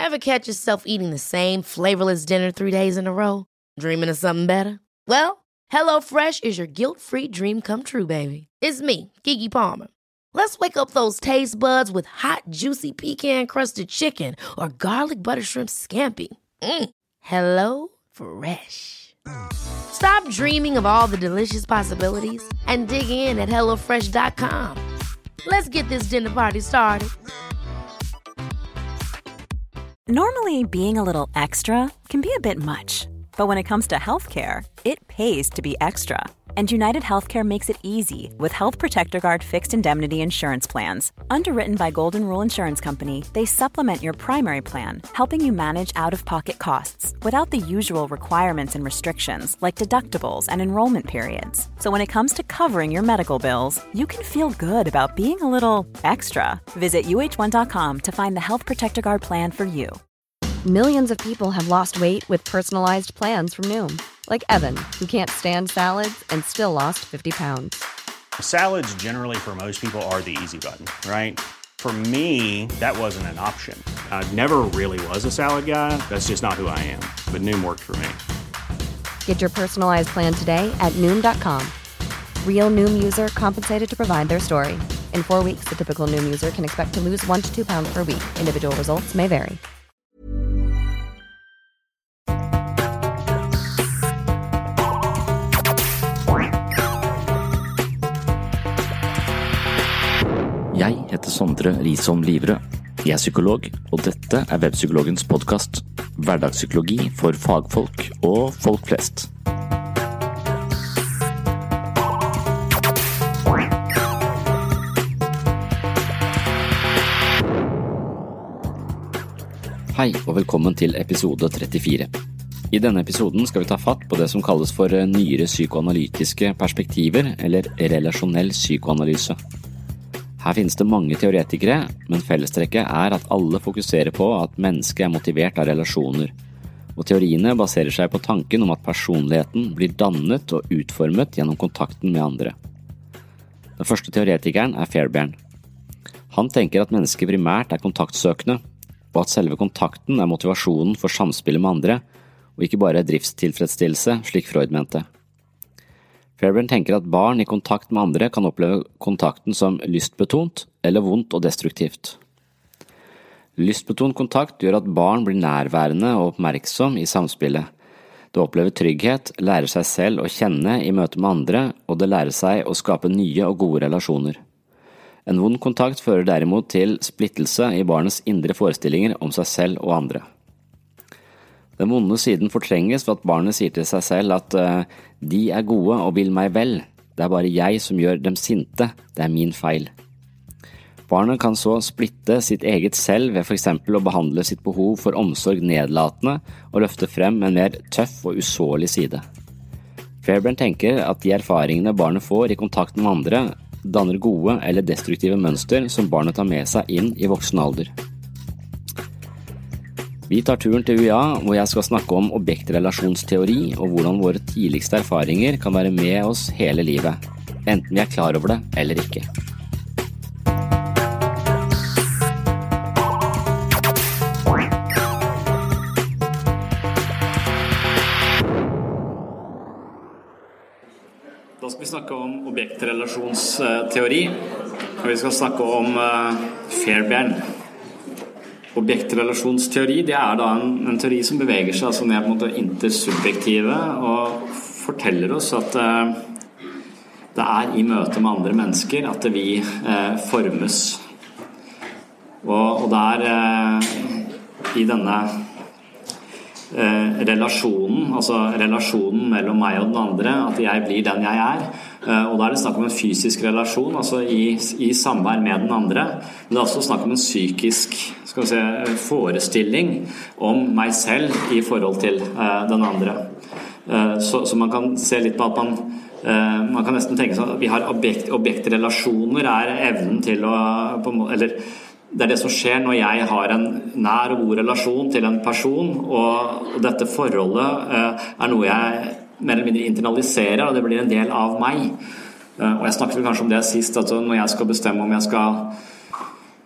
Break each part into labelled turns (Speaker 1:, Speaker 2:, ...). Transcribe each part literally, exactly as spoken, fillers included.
Speaker 1: Ever catch yourself eating the same flavorless dinner three days in a row? Dreaming of something better? Well, HelloFresh is your guilt-free dream come true, baby. It's me, Keke Palmer. Let's wake up those taste buds with hot, juicy pecan-crusted chicken or garlic butter shrimp scampi. Mm. Hello Fresh. Stop dreaming of all the delicious possibilities and dig in at hello fresh dot com. Let's get this dinner party started.
Speaker 2: Normally, being a little extra can be a bit much, but when it comes to healthcare, it pays to be extra. And United Healthcare makes it easy with Health Protector Guard fixed indemnity insurance plans. Underwritten by Golden Rule Insurance Company, they supplement your primary plan, helping you manage out-of-pocket costs without the usual requirements and restrictions like deductibles and enrollment periods. So when it comes to covering your medical bills, you can feel good about being a little extra. Visit U H one dot com to find the Health Protector Guard plan for you.
Speaker 3: Millions of people have lost weight with personalized plans from Noom. Like Evan, who can't stand salads and still lost fifty pounds.
Speaker 4: Salads generally for most people are the easy button, right? For me, that wasn't an option. I never really was a salad guy. That's just not who I am. But Noom worked for me.
Speaker 3: Get your personalized plan today at Noom dot com. Real Noom user compensated to provide their story. In four weeks, the typical Noom user can expect to lose one to two pounds per week. Individual results may vary.
Speaker 5: Jeg heter Sondre Risom Livrød. Jeg er psykolog, og dette er Webpsykologens podcast. Hverdagspsykologi for fagfolk og folk flest. Hei, og velkommen til episode trettifire. I denne episoden skal vi ta fatt på det som kalles for nyere psykoanalytiske perspektiver, eller relasjonell psykoanalyse. Her finnes det mange teoretikere, men fellestrekket er at alle fokuserer på at mennesket er motivert av relasjoner, og teoriene baserer seg på tanken om at personligheten blir dannet og utformet gjennom kontakten med andre. Den første teoretikeren er Fairbairn. Han tenker at mennesket primært er kontaktsøkende, og at selve kontakten er motivasjonen for samspillet med andre, og ikke bare driftstilfredsstillelse, slik Freud mente. Fairbairn tenker at barn i kontakt med andre kan oppleve kontakten som lystbetont eller vondt og destruktivt. Lystbetont kontakt gjør at barn blir nærværende og oppmerksom i samspillet. Det opplever trygghet, lærer seg selv å kjenne i møte med andre, og det lærer seg å skape nye og gode relasjoner. En vond kontakt fører derimot til splittelse i barnets indre forestillinger om seg selv og andre. Den vonde siden fortrenges for at barnet sier til seg selv at uh, de er gode og vil meg vel. Det er bare jeg som gjør dem sinte. Det er min feil. Barnet kan så splitte sitt eget selv ved for eksempel å behandle sitt behov for omsorg nedlatende og løfte frem en mer tøff og usårlig side. Fairbairn tenker at de erfaringene barnet får i kontakt med andre danner gode eller destruktive mønster som barnet tar med seg inn i voksen alder. Vi tar turen til U I A, hvor jeg skal snakke om objektrelasjonsteori og hvordan våre tidligste erfaringer kan være med oss hele livet, enten vi er klar over det eller ikke. Da skal vi snakke om objektrelasjonsteori, og vi skal snakke om Fairbairn. Objektrelasjonsteori, det er da en, en teori som beveger seg altså ned på en måte intersubjektive og forteller oss at eh, det er i møte med andre mennesker at vi eh, formes. Og, og det er eh, i denne eh, relasjonen, altså relasjonen mellom meg og den andre, at jeg blir den jeg er. Og da er det snakk om en fysisk relasjon, altså i, i samvær med den andre, men det er også snakk om en psykisk skal vi se, forestilling om meg selv i forhold til uh, den andre. Uh, så, så man kan se litt på at man, uh, man kan nesten tenke seg at vi har objekt, objektrelasjoner er evnen til å, på, eller det er det som skjer når jeg har en nær og god relasjon til en person, og, og dette forholdet uh, er noe jeg mer eller mindre internalisere, og det blir en del av meg. Og jeg snakket vel kanskje om det sist, at når jeg skal bestemme om jeg skal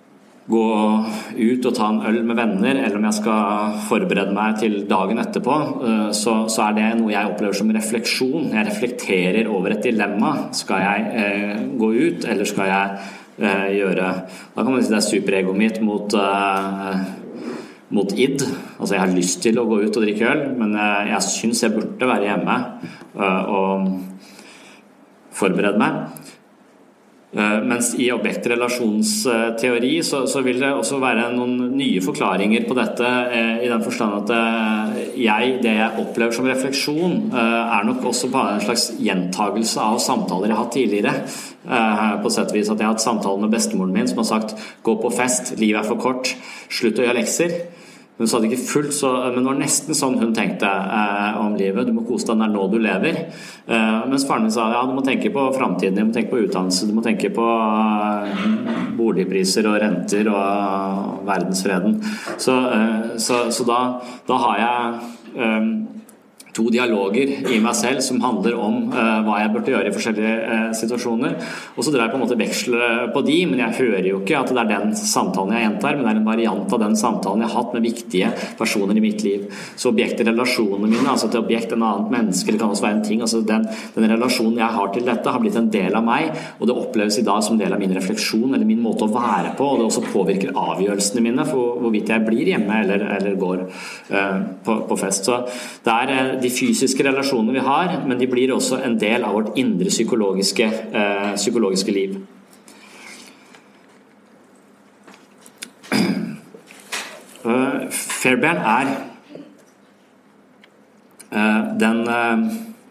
Speaker 5: gå ut og ta en øl med venner, eller om jeg skal forberede meg til dagen etterpå, så, så er det noe jeg opplever som refleksjon. Jeg reflekterer over et dilemma. Skal jeg eh, gå ut, eller skal jeg eh, gjøre... Da kan man si det er superegoet mitt mot, eh, mot id. Altså jeg har lyst til å gå ut og drikke øl, men jeg, jeg synes jeg burde være hjemme eh, og forberede meg. Mens i objektrelasjonsteori så, så vil det også være noen nye forklaringer på dette, i den forstand at jeg, det jeg opplever som refleksjon er nok også bare en slags gjentagelse av samtaler jeg har hatt tidligere, på sett og vis at jeg har hatt samtaler med bestemoren min som har sagt gå på fest, livet er for kort, slutt å gjøre lekser. Hun sa det ikke fullt, så, men det var nesten sånn hun tenkte eh, om livet. Du må kose deg når nå du lever. Eh, mens faren min sa, ja, du må tenke på fremtiden, du må tenke på utdannelse, du må tenke på eh, boligpriser og renter og uh, verdensfreden. Så, eh, så, så da, da har jeg eh, to dialoger i meg selv som handler om uh, hva jeg burde gjøre i forskjellige uh, situasjoner. Og så drar jeg på en måte veksel på de, men jeg hører jo ikke at det er den samtalen jeg gjentar, men det er en variant av den samtalen jeg har hatt med viktige personer i mitt liv. Så objekter, relasjonene mine, altså til objekt, en annet menneske, det kan også være en ting, altså den, den relasjonen jeg har til dette har blitt en del av meg, og det oppleves i dag som del av min refleksjon, eller min måte å være på, og det også påvirker avgjørelsene mine for hvorvidt jeg blir hjemme eller, eller går uh, på, på fest. Så det er uh, de fysiske relasjoner vi har, men de blir også en del av vårt indre psykologiske, eh, psykologiske liv. Uh, Fairbairn er uh, den uh,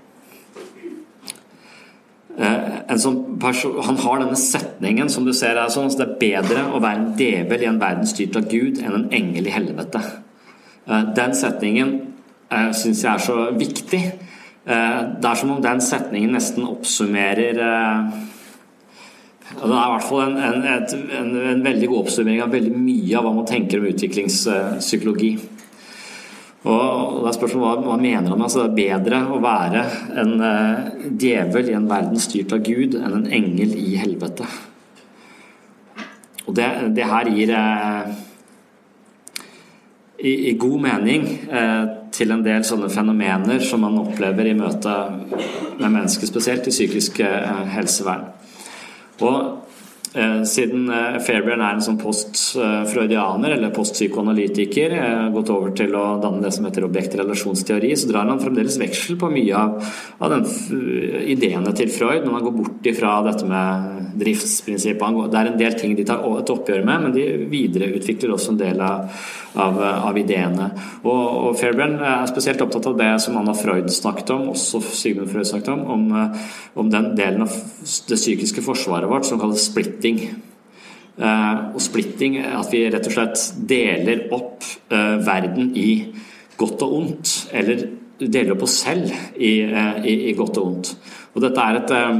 Speaker 5: en sånn person, han har denne setningen som du ser er sånn, så det er bedre å være en djevel i en verden styrt av Gud enn en engel i helvete. Uh, den setningen Jeg synes jeg er så viktig. Det er som om den setningen nesten oppsummerer det er i hvert fall en, en, et, en, en veldig god oppsummering av veldig mye av hva man tenker om utviklingspsykologi. Og det er spørsmålet hva, hva mener han? Altså, det er bedre å være en uh, djevel i en verden styrt av Gud enn en engel i helvete. Og det, det her gir uh, i, i god mening uh, til en del sånne fenomener som man opplever i møte med mennesker, spesielt i psykisk uh, helsevern. Og eh, siden eh, Fairbairn er en sånn post-freudianer eller post-psykoanalytiker, eh, gått over til å danne det som heter objektrelasjonsteori, så drar han fremdeles veksel på mye av, av den ideene til Freud, men han går bort ifra dette med driftsprinsippet. Det er en del ting de tar et oppgjør med, men de videreutvikler også en del av, av, av ideene. Og, og Fairbairn er spesielt opptatt av det som Anna Freud snakket om, også Sigmund Freud snakket om, om, om den delen av det psykiske forsvaret vårt som kalles splitting. Uh, og splitting er at vi rett og slett deler opp uh, verden i godt og ondt, eller deler opp oss selv i, uh, i, i godt og ondt. Og dette er et uh,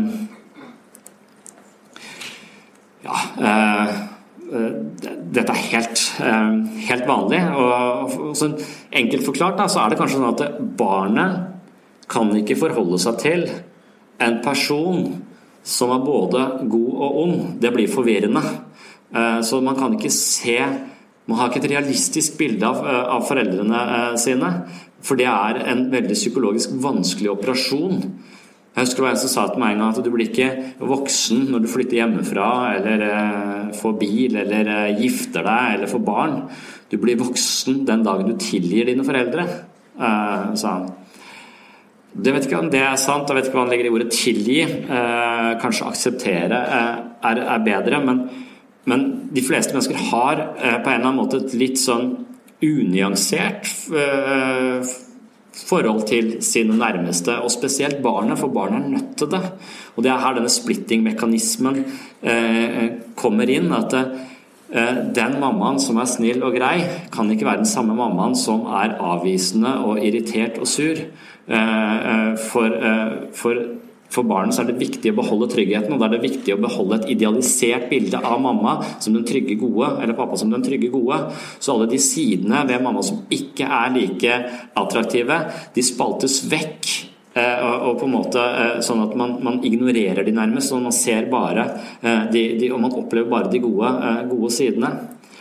Speaker 5: ja uh, uh, dette er helt, uh, helt vanlig, og, og sånn enkelt forklart da, så er det kanskje sånn at barnet kan ikke forholde seg til en person som er både god og ond. Det blir forvirrende. Så man kan ikke se, man har ikke et realistisk bilde av, av foreldrene sine, for det er en veldig psykologisk vanskelig operasjon. Jeg husker hva jeg sa til meg en gang, at du blir ikke voksen når du flytter hjemmefra, eller får bil, eller gifter deg, eller får barn. Du blir voksen den dagen du tilgir dine foreldre, sa han. Det vet ikke om det er sant, jeg vet ikke hva han legger i ordet tilgi, eh, kanskje akseptere eh, er, er bedre, men, men de fleste mennesker har eh, på en eller annen måte et litt sånn unyansert eh, forhold til sine nærmeste, og spesielt barnet, for barnet er nødt til det. Og det er her denne splitting-mekanismen eh, kommer inn, at eh, den mammaen som er snill og grei kan ikke være den samme mammaen som er avvisende og irritert og sur. For, for, for barnet så er det viktig å beholde tryggheten, og da er det viktig å beholde et idealisert bilde av mamma som den trygge gode, eller pappa som den trygge gode. Så alle de sidene ved mamma som ikke er like attraktive, de spaltes vekk, og på en måte sånn at man, man ignorerer de nærmest, så man ser bare de, de, og man opplever bare de gode, gode sidene.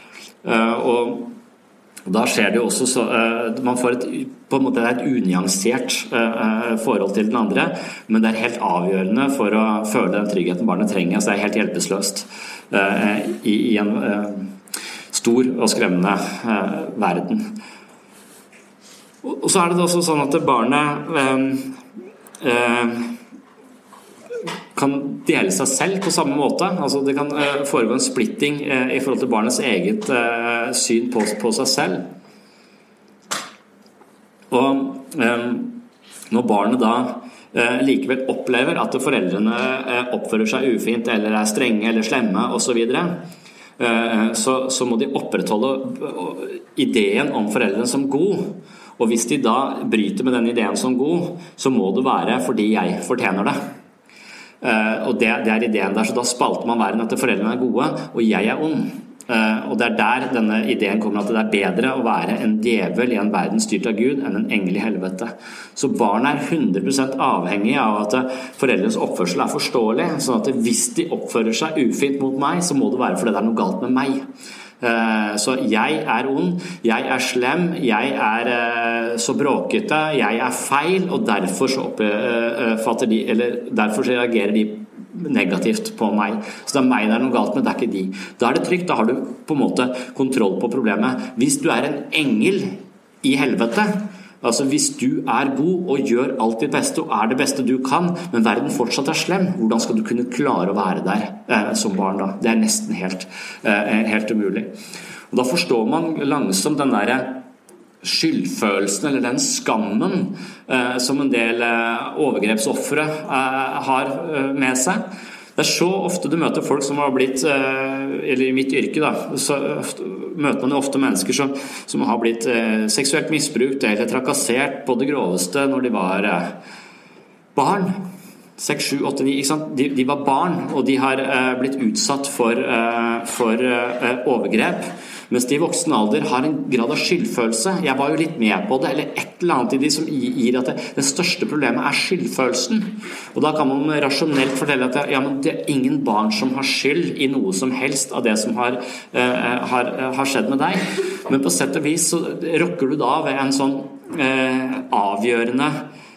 Speaker 5: Og da skjer det jo også så, man får et, på en måte et unyansert forhold til den andre, men det er helt avgjørende for å føle den tryggheten barnet trenger, så det er helt hjelpeløst i, i en stor og skremmende verden. Og så er det også sånn at barnet eh, eh, kan dele seg selv på samme måte. Altså det kan eh, foregå en splitting eh, i forhold til barnets eget eh, syn på, på seg selv. Og eh, når barnet da eh, likevel opplever at foreldrene eh, oppfører seg ufint eller er strenge eller slemme og så videre, eh, så, så må de opprettholde ideen om foreldrene som god. Og hvis de da bryter med den ideen som god, så må det være fordi jeg fortjener det. Uh, og det, det er ideen der, så da spalter man verden at foreldrene er gode, og jeg er ond. Uh, og det er der denne ideen kommer, at det er bedre å være en djevel i en verden styrt av Gud enn en engel i helvete. Så barnet er hundre prosent avhengig av at foreldrenes oppførsel er forståelig, sånn at hvis de oppfører seg ufint mot meg, så må det være fordi det er noe galt med meg. Så jeg er ond, jeg er slem, jeg er så bråkete, jeg er feil, og derfor så oppfatter de, eller derfor så reagerer de negativt på meg. Så det er meg det er noe galt med, det er ikke de. Da er det trygt, da har du på en måte kontroll på problemet. Hvis du er en engel i helvete, altså hvis du er god og gjør alt ditt beste og er det beste du kan, men verden fortsatt er slem, hvordan skal du kunne klare å være der eh, som barn da? Det er nesten helt, eh, helt umulig. Og da forstår man langsomt den der skyldfølelsen eller den skammen eh, som en del eh, overgrepsoffere eh, har eh, med seg. Det er så ofte du møter folk som har blitt, eller i mitt yrke da, så møter man ofte mennesker som, som har blitt seksuelt misbrukt eller trakassert på det groveste når de var barn. seks, sju, åtte, ni, ikke sant? De, de var barn, og de har blitt utsatt for, for overgrep. Mens de i voksen alder har en grad av skyldfølelse. Jeg var jo litt med på det, eller et eller annet i de som gir at det, det største problemet er skyldfølelsen. Og da kan man rasjonelt fortelle at det, ja, men det er ingen barn som har skyld i noe som helst av det som har, uh, har, uh, har skjedd med deg. Men på sett og vis så rokker du da ved en sånn uh, avgjørende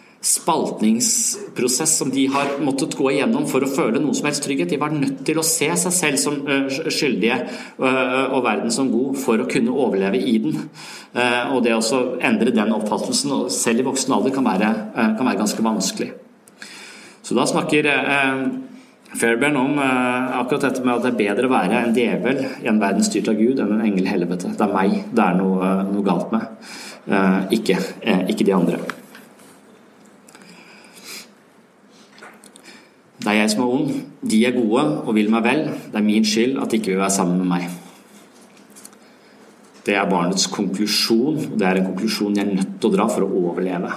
Speaker 5: spaltningsprosess som de har måttet gå igjennom for å føle noe som helst trygghet. De var nødt til å se seg selv som skyldige og verden som god for å kunne overleve i den. Og det å endre den oppfattelsen selv i voksen alder kan være, kan være ganske vanskelig. Så da snakker Fairbairn om akkurat dette med at det er bedre å være en djevel i en verden styrt av Gud enn en engel i helvete. Det er meg det er noe, noe galt med, ikke, ikke de andre. Det er jeg som er ond, de er gode og vil meg vel, det er min skyld at de ikke vil være sammen med meg. Det er barnets konklusjon, og det er en konklusjon jeg er nødt til å dra for å overleve.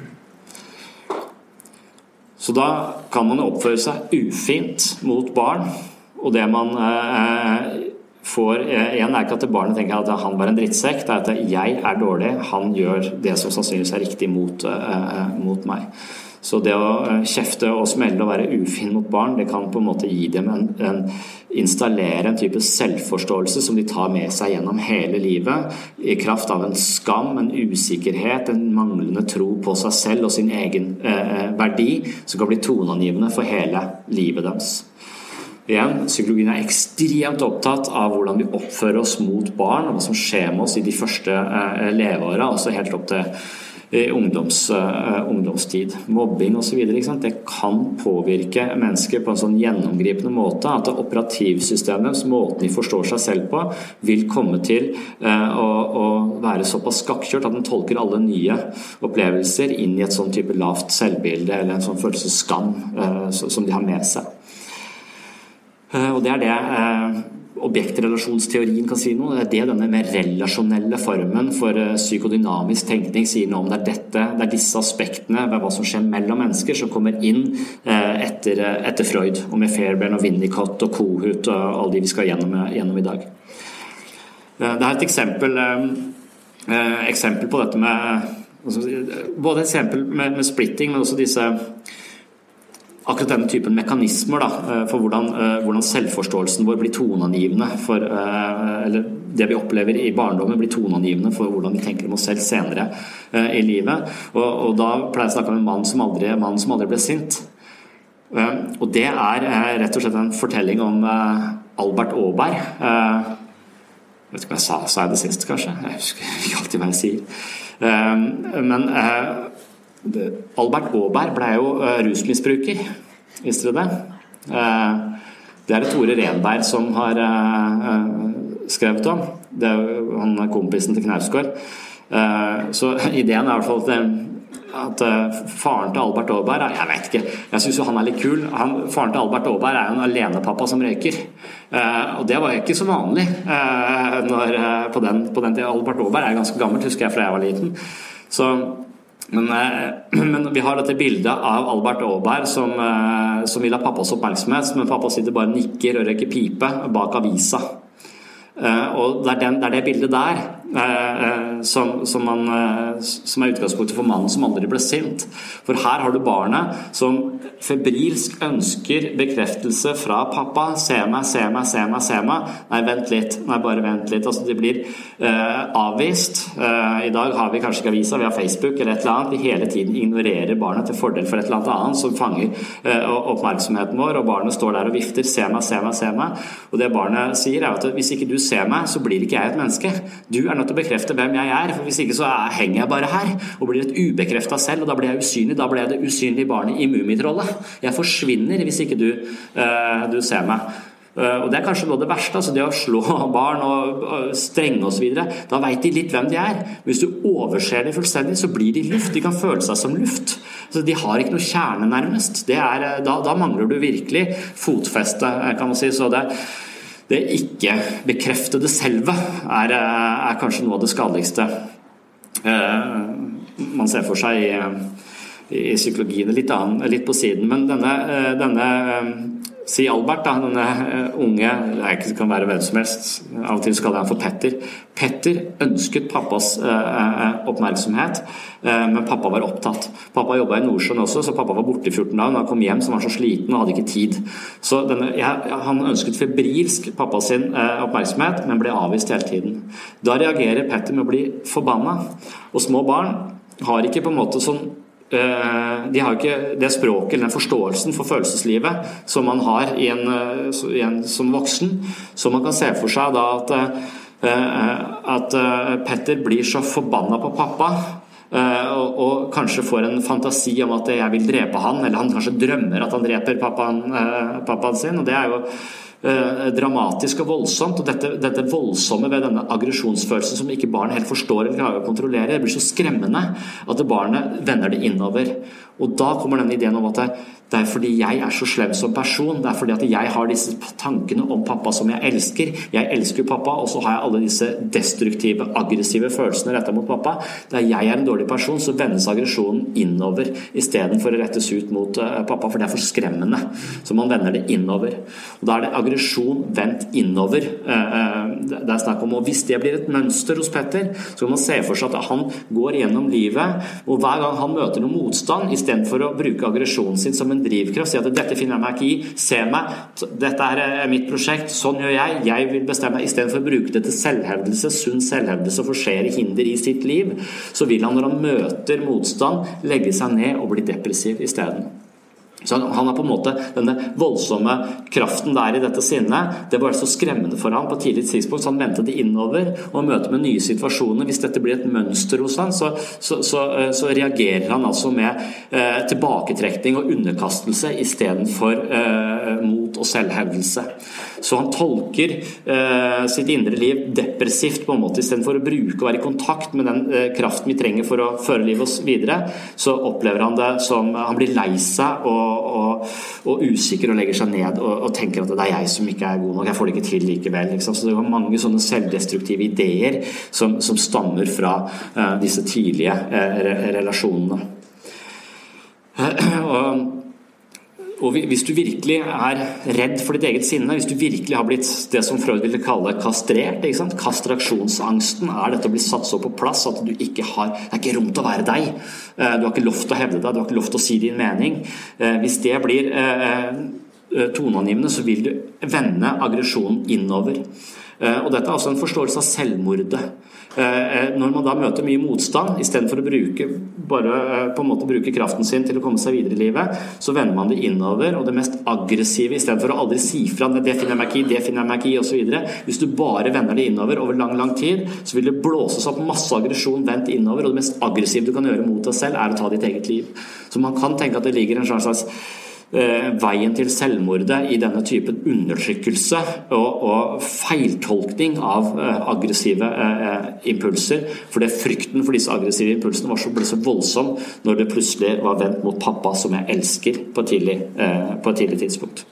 Speaker 5: Så da kan man oppføre seg ufint mot barn, og det man eh, får, eh, igjen er ikke at barnet tenker at han var en drittsekk, det er at jeg er dårlig, han gjør det som sannsynligvis er riktig mot, eh, mot meg. Så det å kjefte og smelle og være ufin mot barn, det kan på en måte gi dem en, en installere en type selvforståelse som de tar med seg gjennom hele livet, i kraft av en skam, en usikkerhet, en manglende tro på seg selv og sin egen eh, verdi, som kan bli toneangivende for hele livet deres. Igjen, psykologien er ekstremt opptatt av hvordan vi oppfører oss mot barn, og hva som skjer med oss i de første eh, leveårene, altså helt opp til Ungdoms, uh, ungdomstid, mobbing og så videre, ikke sant? Det kan påvirke mennesker på en sånn gjennomgripende måte at operativsystemet, måten de forstår seg selv på, vil komme til uh, å, å være såpass skakkjørt at den tolker alle nye opplevelser inn i et sånn type lavt selvbilde eller en sånn følelse skam uh, som de har med seg. Uh, og det er det uh, objektrelasjonsteorien kan si noe. Det er det denne mer relasjonelle formen for psykodynamisk tenkning sier noe om. Det er, dette, det er disse aspektene ved hva som skjer mellom mennesker som kommer inn etter, etter Freud, og med Fairbairn og Winnicott og Kohut og alle de vi skal gjennom, gjennom i dag. Det er et eksempel, eksempel på dette med både et eksempel med, med splitting, men også disse akkurat denne typen mekanismer da, for hvordan, hvordan selvforståelsen vår blir toneangivende for, eller det vi opplever i barndommen blir toneangivende for hvordan vi tenker om oss selv senere uh, i livet. Og, og da pleier jeg å snakke om en mann som aldri, mann som aldri ble sint. Uh, og det er uh, rett og slett en fortelling om uh, Albert Åberg. Uh, jeg vet ikke om jeg sa, sa jeg det sist, kanskje? Jeg husker ikke alltid hva jeg sier. Uh, men uh, Albert Åberg ble jo uh, rusmisbruker. Visste du det? Uh, Det er det Tore Renberg som har uh, skrevet om. Det er jo han er kompisen til Knausgård. Uh, så ideen er i hvert fall at, at uh, faren til Albert Åberg, jeg vet ikke, jeg synes jo han er litt kul. Han, faren til Albert Åberg er jo en alenepappa som røyker. Uh, og det var ikke så vanlig uh, når, uh, på den, på den tiden. Albert Åberg er ganske gammelt, husker jeg fra jeg var liten. Så Men, men vi har dette bildet av Albert Åberg som, som vil ha pappas oppmerksomhet, men pappa sitter bare og nikker og røyker pipe bak avisa. Og det er, den, det er det bildet der som, som, man, som er utgangspunktet for mannen som aldri ble sint. For her har du barnet som febrilsk ønsker bekreftelse fra pappa. Se meg, se meg, se meg, se meg. Nei, vent litt. Nei, bare vent litt. Altså, de blir eh, avvist. Eh, I dag har vi kanskje ikke avisa, vi har Facebook eller et eller annet. Vi hele tiden ignorerer barnet til fordel for et eller annet annet som fanger eh, oppmerksomheten vår, og barnet står der og vifter. Se meg, se meg, se meg. Og det barnet sier er at hvis ikke du ser meg, så blir ikke jeg et menneske. Du er nødt til å bekrefte hvem jeg er, for hvis ikke så er, henger jeg bare her og blir et ubekreftet selv, og da blir jeg usynlig. Da blir jeg det usynlige barnet i Mummitrollet. Jeg forsvinner hvis ikke du, uh, du ser meg. Uh, og det er kanskje noe av det verste, altså det å slå barn og, og strenge og så videre. Da vet de litt hvem de er. Hvis du overser det fullstendig, så blir de luft. De kan føle seg som luft. Så de har ikke noe kjerne nærmest. Det er, da, da mangler du virkelig fotfeste, kan man si. Så det Det ikke bekreftede selve er, er kanskje noe av det skadeligste eh, man ser for seg i, i psykologien, litt, annen, litt på siden. Men denne, denne si Albert, da, denne unge, det kan være hvem som helst, av og til skal jeg han for Petter. Petter ønsket pappas eh, oppmerksomhet, eh, men pappa var opptatt. Pappa jobbet i Nordsjøen også, så pappa var borte i fjorten dager. Når han kom hjem, så var han så sliten og hadde ikke tid. Så denne, ja, han ønsket febrilsk pappa sin eh, oppmerksomhet, men ble avvist hele tiden. Da reagerer Petter med å bli forbannet. Og små barn har ikke på en måte sånn de har ikke det språket eller den forståelsen for følelseslivet som man har i en, i en, som voksen, så man kan se for seg da at, at Petter blir så forbannet på pappa og, og kanskje får en fantasi om at jeg vil drepe han, eller han kanskje drømmer at han dreper pappaen, pappaen sin, og det er jo dramatisk og voldsomt, og dette, dette voldsomme ved denne aggresjonsfølelsen som ikke barn helt forstår eller klarer å kontrollere, det blir så skremmende at barnet vender det innover. Og da kommer den ideen om at det, det er fordi jeg er så slem som person, det er fordi at jeg har disse tankene om pappa som jeg elsker. Jeg elsker pappa, og så har jeg alle disse destruktive, aggressive følelsene rettet mot pappa. Da jeg er en dårlig person, så vendes aggresjonen innover i stedet for å rettes ut mot uh, pappa, for det er for skremmende. Så man vender det innover. Og da er det aggresjon vendt innover. Uh, uh, det er snakk om, og hvis det blir et mønster hos Petter, så kan man se for seg at han går gjennom livet, og hver gang han møter noen motstand, i stedet for å bruke aggresjonen sin som en drivkraft, si at dette finner jeg meg ikke i, se meg, dette er mitt prosjekt, sånn gjør jeg, jeg vil bestemme meg, i stedet for å bruke det til selvhevdelse, sunn selvhevdelse, forsere hinder i sitt liv, så vil han når han møter motstand, legge seg ned og bli depressiv i stedet. Så han har på en måte denne voldsomme kraften der i dette sinnet, det var så skremmende for ham på et tidlig tidspunkt, så han ventet det innover og møter med nye situasjoner. Hvis dette blir et mønster hos han, så, så, så, så reagerer han altså med eh, tilbaketrekning og underkastelse i stedet for eh, mot og selvhevdelse. Så han tolker eh, sitt indre liv depressivt på en måte, i stedet for å bruke og være i kontakt med den eh, kraften vi trenger for å føre livet oss videre, så opplever han det som, han blir lei seg og Og, og usikker og legger seg ned og, og tenker at det er jeg som ikke er god nok, jeg får det ikke til likevel, liksom. Så det var mange sånne selvdestruktive ideer som, som stammer fra uh, disse tidlige uh, re- relasjonene uh, og Og hvis du virkelig er redd for ditt eget sinne, hvis du virkelig har blitt det som Freud ville kalle kastrert, ikke sant? Kastraksjonsangsten er dette å bli satt så på plass at du ikke har, det er ikke rom til å være deg. Du har ikke lov til å hevde deg, du har ikke lov til å si din mening. Hvis det blir toneangivende, så vil du vende aggresjonen innover.
Speaker 6: Og dette er også en forståelse av selvmordet. Når man da møter mye motstand, I stedet for å bruke, bare på en måte bruke kraften sin til å komme seg videre I livet, så vender man det innover, og det mest aggressive, I stedet for å aldri si fra, det finner jeg meg ikke I, det finner jeg meg ikke I, og så videre. Hvis du bare vender det innover over lang, lang tid, så vil det blåses opp masse aggresjon vendt innover, og det mest aggressive du kan gjøre mot deg selv er å ta ditt eget liv. Så man kan tenke at det ligger en slags veien til selvmordet I denne typen undertrykkelse og, og feiltolkning av uh, aggressive uh, impulser, for det frykten for disse aggressive impulsene var så, ble så voldsom når det plutselig var vendt mot pappa som jeg elsker på et tidlig, uh, på et tidlig tidspunkt.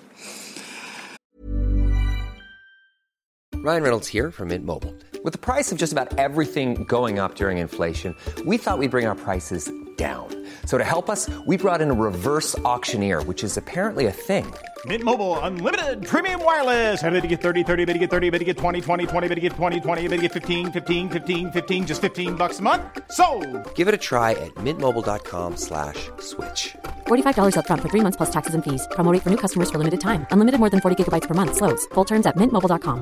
Speaker 7: Ryan Reynolds here from Mint Mobile. With the price of just about everything going up during inflation, we thought we'd bring our prices down. So to help us, we brought in a reverse auctioneer, which is apparently a thing.
Speaker 8: Mint Mobile Unlimited Premium Wireless. How to get thirty, thirty, how to get thirty, how to get twenty, twenty, twenty, how to get twenty, twenty, how to get fifteen, fifteen, fifteen, fifteen, just fifteen bucks a month? Sold!
Speaker 7: Give it a try at mintmobile.com slash switch.
Speaker 3: forty-five dollars up front for three months plus taxes and fees. Promo rate for new customers for limited time. Unlimited more than forty gigabytes per month. Slows full terms at mint mobile dot com.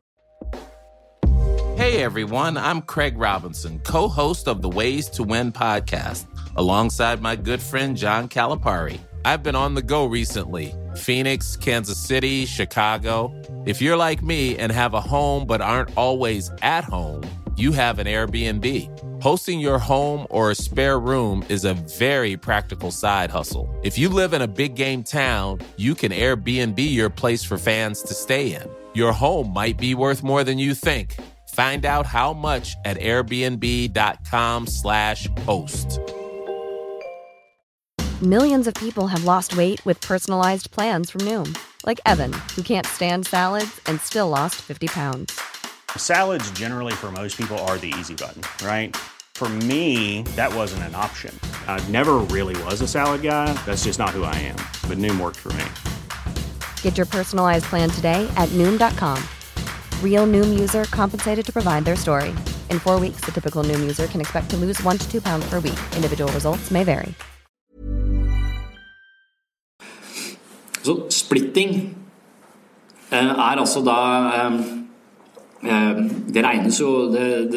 Speaker 9: Hey everyone, I'm Craig Robinson, co-host of the Ways to Win podcast, alongside my good friend John Calipari. I've been on the go recently. Phoenix, Kansas City, Chicago. If you're like me and have a home but aren't always at home, you have an Airbnb. Hosting your home or a spare room is a very practical side hustle. If you live in a big game town, you can Airbnb your place for fans to stay in. Your home might be worth more than you think. Find out how much at airbnb.com slash host.
Speaker 3: Millions of people have lost weight with personalized plans from Noom. Like Evan, who can't stand salads and still lost fifty pounds.
Speaker 4: Salads generally for most people are the easy button, right? For me, that wasn't an option. I never really was a salad guy. That's just not who I am. But Noom worked for me.
Speaker 3: Get your personalized plan today at Noom dot com. Real Noom user compensated to provide their story. In four weeks, the typical Noom user can expect to lose one to two pounds per week. Individual results may vary.
Speaker 6: Så splitting eh, er altså da eh, eh, det regnes jo det, det,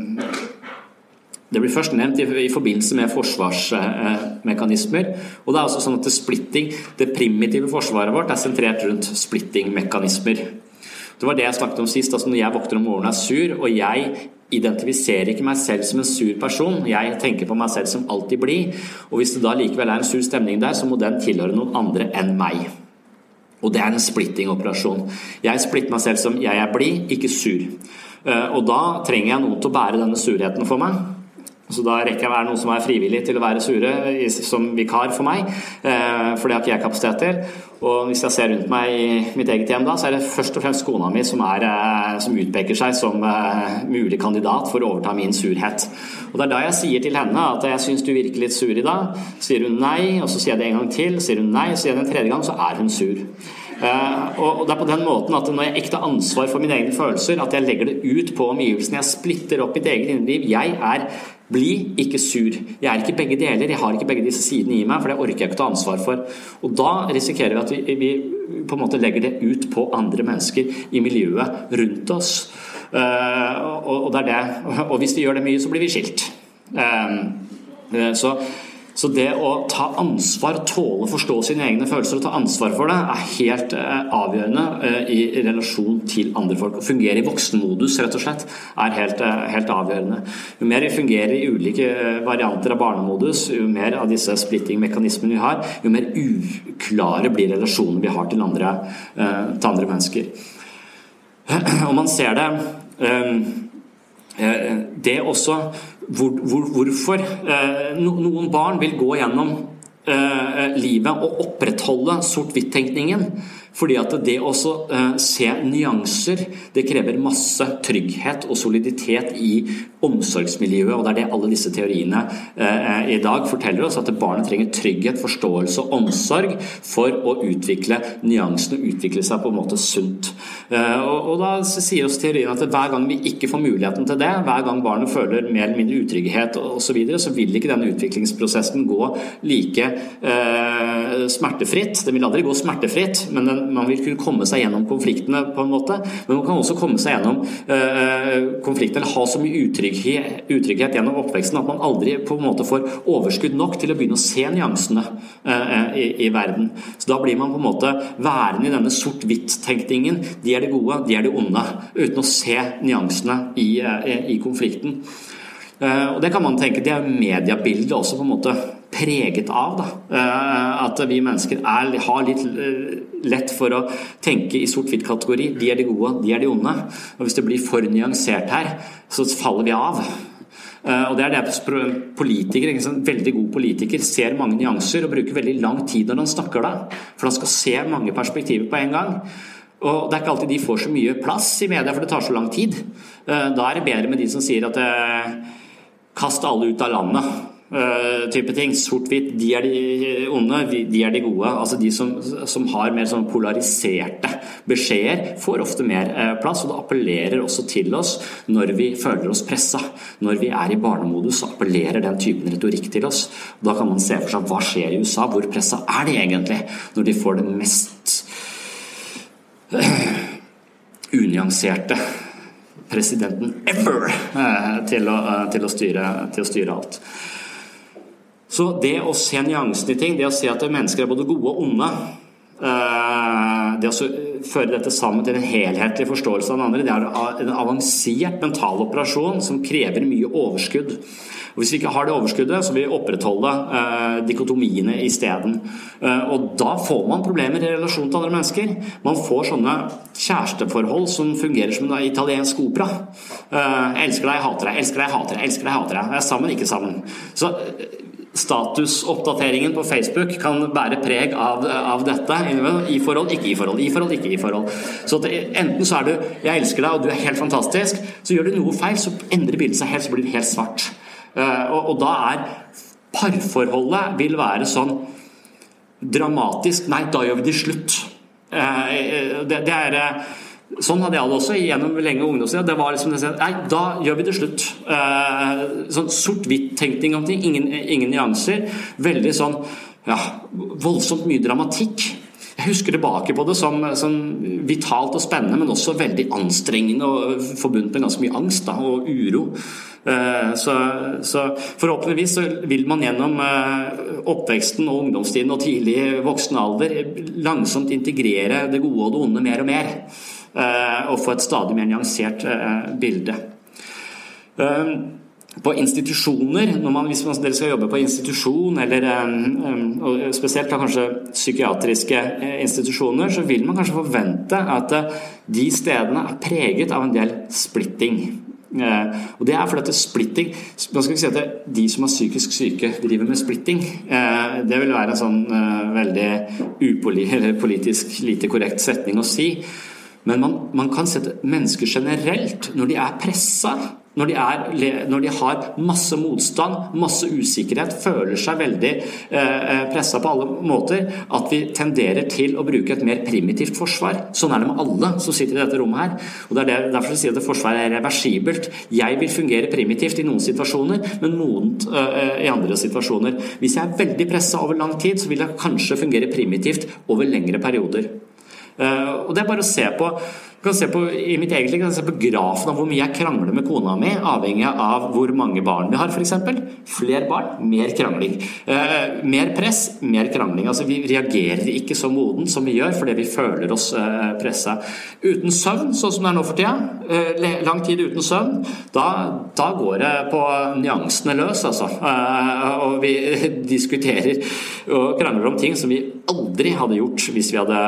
Speaker 6: det blir først nevnt i, i forbindelse med forsvarsmekanismer, eh, og det er altså sånn at det splitting, det primitive forsvaret vårt er sentrert rundt splitting-mekanismer. Det var det jeg snakket om sist, altså når jeg våkner om morgenen er sur, og jeg identifiserer ikke meg selv som en sur person, jeg tenker på meg selv som alltid blid, og hvis det da likevel er en sur stemning der, så må den tilhøre noen andre enn meg. Og det er en splitting-operasjon. Jeg splitter meg selv som jeg er blid, ikke sur. Og da trenger jeg noen til å bære denne surheten for meg. Så da rekker jeg å være noen som er frivillig til å være sure som vikar for meg, for det har ikke jeg kapasitet til. Og hvis jeg ser rundt meg i mitt eget hjem da, så er det først og fremst kona mi som, er, som utpeker seg som mulig kandidat for å overta min surhet. Og det er da jeg sier til henne at jeg synes du virker litt sur i dag. Sier hun nei, og så sier jeg det en gang til. Sier hun nei, så sier jeg det en tredje gang, så er hun sur. Uh, og det er på den måten at når jeg ikke tar ansvar for mine egne følelser, at jeg legger det ut på omgivelsene, jeg splitter opp mitt eget innliv. Jeg er bli, ikke sur. Jeg er ikke begge deler, jeg har ikke begge disse sidene i meg, for det orker jeg ikke ta ansvar for. Og da risikerer vi at vi, vi på en måte legger det ut på andre mennesker i miljøet rundt oss. Uh, og, og, det er det. Og hvis vi gjør det mye, så blir vi skilt. Uh, uh, så Så det å ta ansvar, tåle å forstå sine egne følelser og ta ansvar for det, er helt eh, avgjørende eh, i relasjon til andre folk. Å fungere i voksenmodus, rett og slett, er helt, eh, helt avgjørende. Jo mer vi fungerer i ulike varianter av barnemodus, jo mer av disse splitting-mekanismene vi har, jo mer uklare blir relasjonen vi har til andre, eh, til andre mennesker. Og man ser det... Eh, det også hvor, hvor, hvorfor noen barn vil gå gjennom livet og opprettholde sort-hvitt-tenkningen, fordi at det også uh, se nyanser, det krever masse trygghet og soliditet i omsorgsmiljøet, og det er det alle disse teoriene uh, i dag forteller oss, at barnet trenger trygghet, forståelse og omsorg for å utvikle nyansene og utvikle seg på en måte sunt. Uh, og, og da sier oss teorien at hver gang vi ikke får muligheten til det, hver gang barnet føler mer eller mindre utrygghet og, og så videre, så vil ikke denne utviklingsprosessen gå like uh, smertefritt. Den vil aldri gå smertefritt, men den man vil kunne komme seg gjennom konfliktene på en måte, men man kan også komme seg gjennom uh, konfliktene, eller ha så mye utrygghet, utrygghet gjennom oppveksten at man aldri på en måte får overskudd nok til å begynne å se nyansene uh, i, i verden. Så da blir man på en måte værende i denne sort-hvitt-tenkningen, de er det gode, de er det onde, uten å se nyansene i, uh, i konflikten. Uh, og det kan man tenke, det er mediebildet også på en måte preget av da. Uh, at vi mennesker er, har litt uh, lett for å tenke i sort-hvitt-kategori, de er de gode, de er de onde, og hvis det blir for nyansert her, så faller vi av. Uh, og det er det politikere, en veldig god politiker, ser mange nyanser og bruker veldig lang tid når han snakker da, for han skal se mange perspektiver på en gang. Og det er ikke alltid de får så mye plass i media, for det tar så lang tid. Uh, da er det bedre med de som sier at uh, kast alle ut av landet, uh, type ting. Sort-hvitt, de er de onde, de er de gode. Altså de som, som har mer sånn polariserte beskjeder, får ofte mer uh, plass, og det appellerer også til oss når vi føler oss presset. Når vi er i barnemodus, så appellerer den typen retorikk til oss. Da kan man se for seg hva skjer i U S A, hvor presset er det egentlig, når de får det mest uh, unyanserte presidenten ever eh, til, å, eh, til, å styre, til å styre alt. Så det å se nyansen i ting, det å se at mennesker er både gode og onde, eh, det å føre dette sammen til en helhetlig forståelse av den andre, det er en avansert mental operasjon som krever mye overskudd. Og hvis vi ikke har det overskuddet, så vil vi opprettholde eh, dikotomiene i stedet. Eh, og da får man problemer i relasjon til andre mennesker. Man får sånne kjæresteforhold som fungerer som en italiensk opera. Eh, elsker deg, hater deg, elsker deg, hater deg, elsker deg, hater deg. Jeg er sammen, ikke sammen. Så statusoppdateringen på Facebook kan bære preg av, av dette. I forhold, ikke i forhold, i forhold, ikke i forhold. Så at enten så er du, jeg elsker deg, og du er helt fantastisk, så gjør du noe feil, så endrer bildet seg helt, så blir det helt svart. Uh, og, og da er parforholdet vil være sånn dramatisk, nei, da gjør vi det slutt. Uh, det, det er uh, sånn hadde jeg det også gjennom lenge ungdomstid. Det var liksom det, nei, da gjør vi det slutt. Uh, sånn sort-hvitt-tenkning om ting, ingen, ingen nyanser, veldig sånn, ja, voldsomt mye dramatikk. Jeg husker tilbake på det som, som vitalt og spennende, men også veldig anstrengende og forbundet med ganske mye angst da, og uro. Så, så forhåpentligvis så vil man gjennom oppveksten og ungdomstiden og tidlig voksen alder langsomt integrere det gode og det onde mer og mer, og få et stadig mer nyansert bilde. På institusjoner, når man, hvis man dere skal jobbe på institusjon, eller og spesielt da kanskje psykiatriske institusjoner, så vil man kanskje forvente at de stedene er preget av en del splitting. Og det er fordi at splitting, man skal ikke si at de som er psykisk syke driver med splitting, det vil være en sånn veldig upolitisk lite korrekt setning å si, men man, man kan se at mennesker generelt, når de er presset, når de, er, når de har masse motstand, masse usikkerhet, føler seg veldig eh, presset på alle måter, at vi tenderer til å bruke et mer primitivt forsvar. Sånn er det med alle som sitter i dette rommet her. Og det er det, derfor jeg sier at forsvaret er reversibelt. Jeg vil fungere primitivt i noen situasjoner, men modent eh, i andre situasjoner. Hvis jeg er veldig presset over lang tid, så vil jeg kanskje fungere primitivt over lengre perioder. Uh, og det er bare å se på, kan se på i mitt eget liv, kan se på grafen av hvor mye jeg krangler med kona mi, avhengig av hvor mange barn vi har, for eksempel. Flere barn, mer krangling. Uh, mer press, mer krangling. Altså vi reagerer ikke så modent som vi gjør, fordi vi føler oss uh, presset. Uten søvn, sånn som det er nå for tida, uh, lang tid uten søvn, da, da går det på nyansene løs, altså. Uh, og vi diskuterer og krangler om ting som vi aldri hadde gjort hvis vi hadde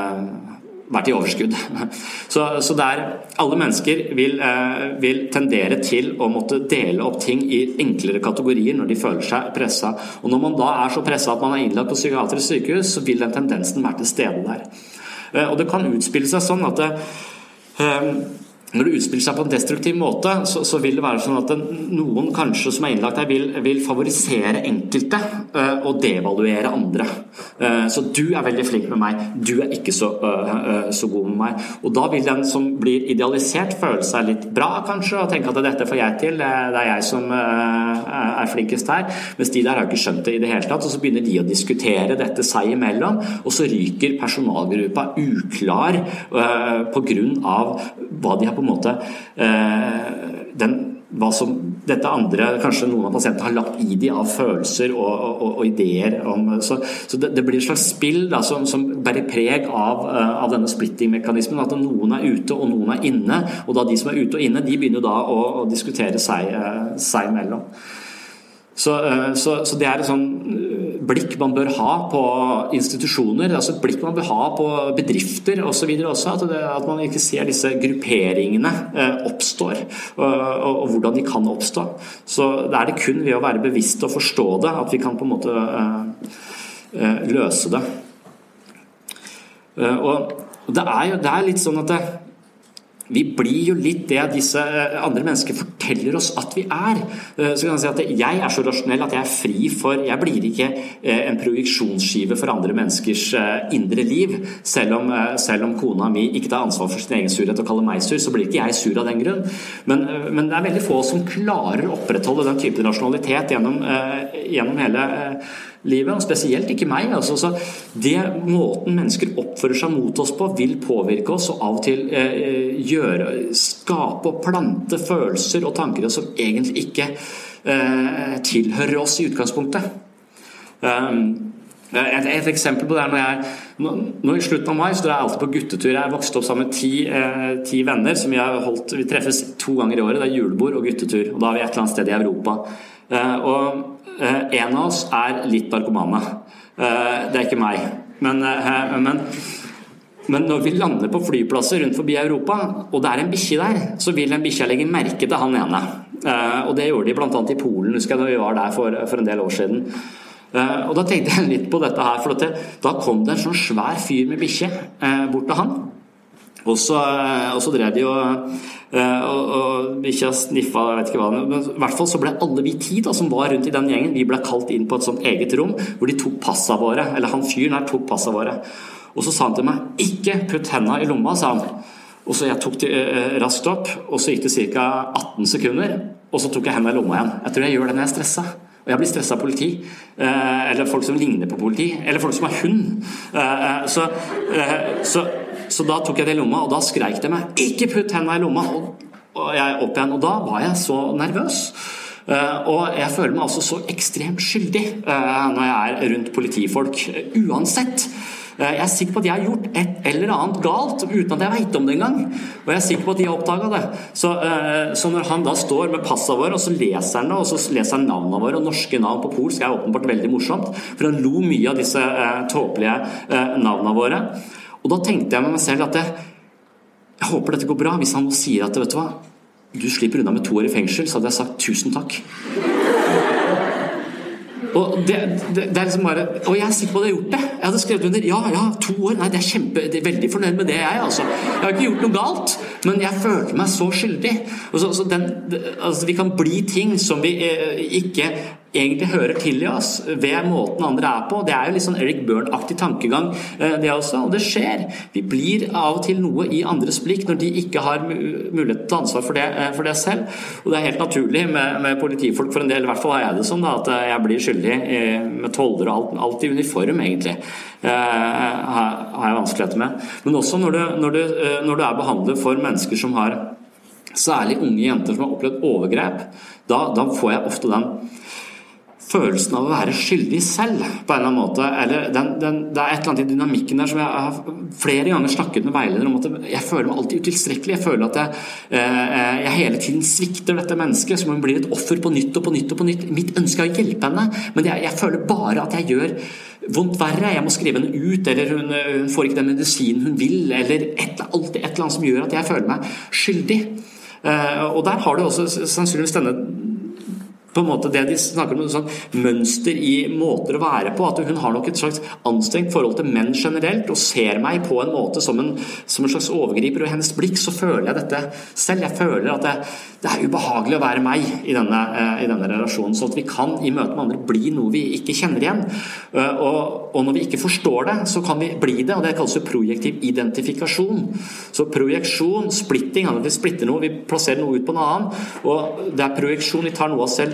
Speaker 6: vært i overskudd. Så, så der alle mennesker vil, eh, vil tendere til å måtte dele opp ting i enklere kategorier når de føler seg presset. Og når man da er så presset at man er innlagt på psykiatrisk sykehus, så vil den tendensen være til stede der. Eh, og det kan utspille seg sånn at det, eh, når det utspiller seg på en destruktiv måte, så, så vil det være sånn at noen kanskje som er innlagt her vil, vil favorisere enkelte uh, og devaluere andre. Uh, så du er veldig flink med meg, du er ikke så, uh, uh, så god med meg. Og da vil den som blir idealisert føle seg litt bra kanskje, og tenke at dette får jeg til, det er jeg som uh, er flinkest her, mens de der har ikke skjønt det i det hele tatt, og så begynner de å diskutere dette seg imellom, og så ryker personalgruppa uklar uh, på grunn av hva de har på en måte uh, den hva som dette andre, kanskje noen av pasientene har lagt i de av følelser og, og, og ideer om, så, så det, det blir et slags spill da, som, som bærer preg av, uh, av denne splitting-mekanismen, at noen er ute og noen er inne, og da de som er ute og inne, de begynner da å, å diskutere seg, uh, seg mellom. Så, uh, så, så det er et sånn blikk man bør ha på institusjoner, altså et blikk man bør ha på bedrifter og så videre også, at, det, at man ikke ser disse grupperingene eh, oppstår, og, og, og hvordan de kan oppstå. Så det er det kun ved å være bevisst og forstå det, at vi kan på en måte eh, eh, løse det. Eh, og det er jo det er litt sånn at det, vi blir jo litt det disse andre mennesker forteller oss at vi er. Så kan jeg si at jeg er så rasjonell at jeg er fri for, jeg blir ikke en projeksjonsskive for andre menneskers indre liv. Selv om, selv om kona mi ikke tar ansvar for sin egen surhet og kaller meg sur, så blir ikke jeg sur av den grunn. Men, men det er veldig få som klarer å opprettholde den typen rasjonalitet gjennom, gjennom hele livet, og spesielt ikke meg. Altså, så det måten mennesker oppfører seg mot oss på vil påvirke oss, og av og til eh, gjøre, skape og plante følelser og tanker som egentlig ikke eh, tilhører oss i utgangspunktet. Um, et, et eksempel på det er når jeg nå, nå i slutten av mai så drar jeg alltid på guttetur. Jeg vokste opp sammen med ti, eh, ti venner som vi har holdt, vi treffes to ganger i året, det er julebord og guttetur, og da er vi et eller annet sted i Europa. Eh, og Uh, en av oss er litt narkomane. Uh, det er ikke meg. Men, uh, men, men når vi lander på flyplasser rundt forbi Europa, og det er en bikkje der, så vil en bikkje legge merke til han ene. Uh, og det gjorde de blant annet i Polen, husker jeg, da vi var der for, for en del år siden. Uh, og da tenkte jeg litt på dette her, for at det, da kom det en sånn svær fyr med bikkje uh, bort til han. Og så, og så drev de og, og, og ikke sniffa, jeg vet ikke hva, men i hvert fall så ble alle vi ti da, som var rundt i den gjengen, vi ble kalt inn på et sånt eget rom, hvor de tok passa våre, eller han fyren her tok passa våre. Og så sa han til meg, ikke putt hendene i lomma, sa han. Og så jeg tok det eh, raskt opp, og så gikk det cirka atten sekunder, og så tok jeg hendene i lomma igjen. Jeg tror jeg gjør det når jeg er stresset. Og jeg blir stresset av politi, eh, eller folk som ligner på politi, eller folk som har hund. Eh, så, eh, så Så da tok jeg det i lomma, og da skreik det meg, ikke putt hendene i lomma, og, og jeg opp igjen, og da var jeg så nervøs. Uh, og jeg føler meg altså så ekstremt skyldig uh, når jeg er rundt politifolk, uh, uansett. Uh, jeg er sikker på at jeg har gjort et eller annet galt, uten at jeg vet om det engang. Og jeg er sikker på at de har oppdaget det. Så, uh, så når han da står med passet vår, og så leser han det, og så leser han navnene våre, og norske navn på polsk er åpenbart veldig morsomt, for han lo mye av disse uh, tåpelige uh, navnene våre. Og da tenkte jeg med meg selv at jeg, jeg håper dette går bra. Hvis han sier at vet du hva, du slipper unna med to år i fengsel, så hadde jeg sagt tusen takk. Og det, det, det er liksom bare, og jeg er sikker på at jeg har gjort det. Jeg hadde skrevet under, ja, ja, to år, nei, det er kjempe, det er veldig fornøyd med det jeg, altså. Jeg har ikke gjort noe galt, men jeg følte meg så skyldig. Og så, så den, altså, vi kan bli ting som vi eh, ikke egentlig hører til i oss ved måten andre er på. Det er jo litt sånn Eric Berne-aktig tankegang det også, og det skjer. Vi blir av og til noe i andres blikk når de ikke har mulighet til ansvar for det, for det selv. Og det er helt naturlig med, med politifolk for en del, i hvert fall har jeg det sånn da, at jeg blir skyldig med toller og alt, alt i uniform egentlig. Eh, har jeg vanskeligheter med. Men også når du, når du, når du er behandlet for mennesker som har særlig unge jenter som har opplevd overgrep, da, da får jeg ofte den følelsen av å være skyldig selv på en eller annen måte, eller den, den, det er et eller annet i dynamikken der som jeg har flere ganger snakket med veiledere om, at jeg føler meg alltid utilstrekkelig, jeg føler at jeg, eh, jeg hele tiden svikter dette mennesket, som om jeg blir et offer på nytt og på nytt og på nytt. Mitt ønske er å hjelpe henne, men jeg, jeg føler bare at jeg gjør vondt verre, jeg må skrive henne ut, eller hun, hun får ikke den medisinen hun vil, eller et, alltid et eller annet som gjør at jeg føler meg skyldig. Eh, og der har du også sannsynligvis denne på en måte det de snakker om, sånn mønster i måter å være på, at hun har nok et slags anstrengt forhold til menn generelt, og ser meg på en måte som en, som en slags overgriper, og i hennes blikk så føler jeg dette selv. Jeg føler at det, det er ubehagelig å være meg i denne, i denne relasjonen, så at vi kan i møte med andre bli noe vi ikke kjenner igjen. Og, og når vi ikke forstår det, så kan vi bli det, og det kalles jo projektiv identifikasjon. Så projeksjon, splitting, vi splitter noe, vi plasserer noe ut på en annen, og det er projeksjon, vi tar noe av selv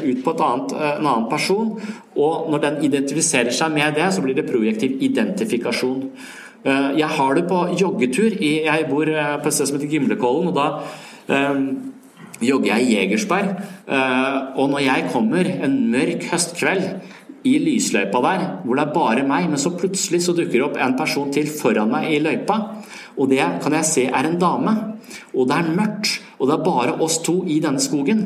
Speaker 6: ut på et annet, en annen person, og når den identifiserer seg med det, så blir det projektiv identifikasjon. Jeg har det på joggetur, jeg bor på et sted som heter Gimlekollen, og da um, jogger jeg i Jegersberg, uh, og når jeg kommer en mørk høstkveld i lysløypa der, hvor det er bare meg, men så plutselig så dukker opp en person til foran meg i løypa, og det kan jeg se er en dame, og det er mørkt, og det er bare oss to i denne skogen.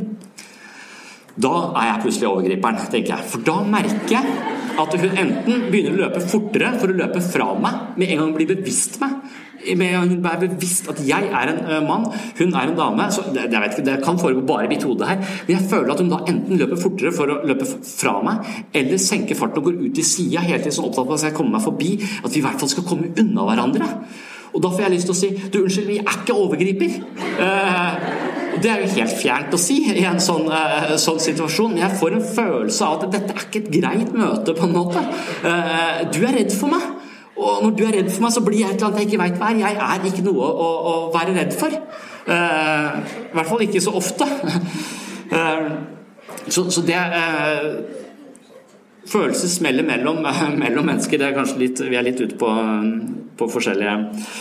Speaker 6: Da er jeg plutselig overgriperen, tenker jeg. For da merker jeg at hun enten begynner å løpe fortere for å løpe fra meg, med en gang hun blir bevisst meg, med en gang hun er bevisst at jeg er en uh, mann, hun er en dame, så det, jeg vet ikke, det kan foregå bare i mitt hode her, men jeg føler at hun da enten løper fortere for å løpe fra meg, eller senker farten og går ut i siden, helt til sånn opptatt på at jeg kommer meg forbi, at vi i hvert fall skal komme unna hverandre. Og da får jeg lyst til å si, du unnskyld, vi er ikke overgriper. Uh, det er jo helt fjernt å si i en sånn, uh, sånn situasjon. Jeg får en følelse av at dette er ikke et greit møte på en måte. Uh, du er redd for meg. Og når du er redd for meg, så blir jeg et eller annet jeg ikke vet hva er. Jeg er ikke noe å, å være redd for. Uh, I hvert fall ikke så ofte. Uh, så, så det uh, følelser smeller mellom, mellom mennesker. Det er kanskje litt, vi er litt ute på, på forskjellige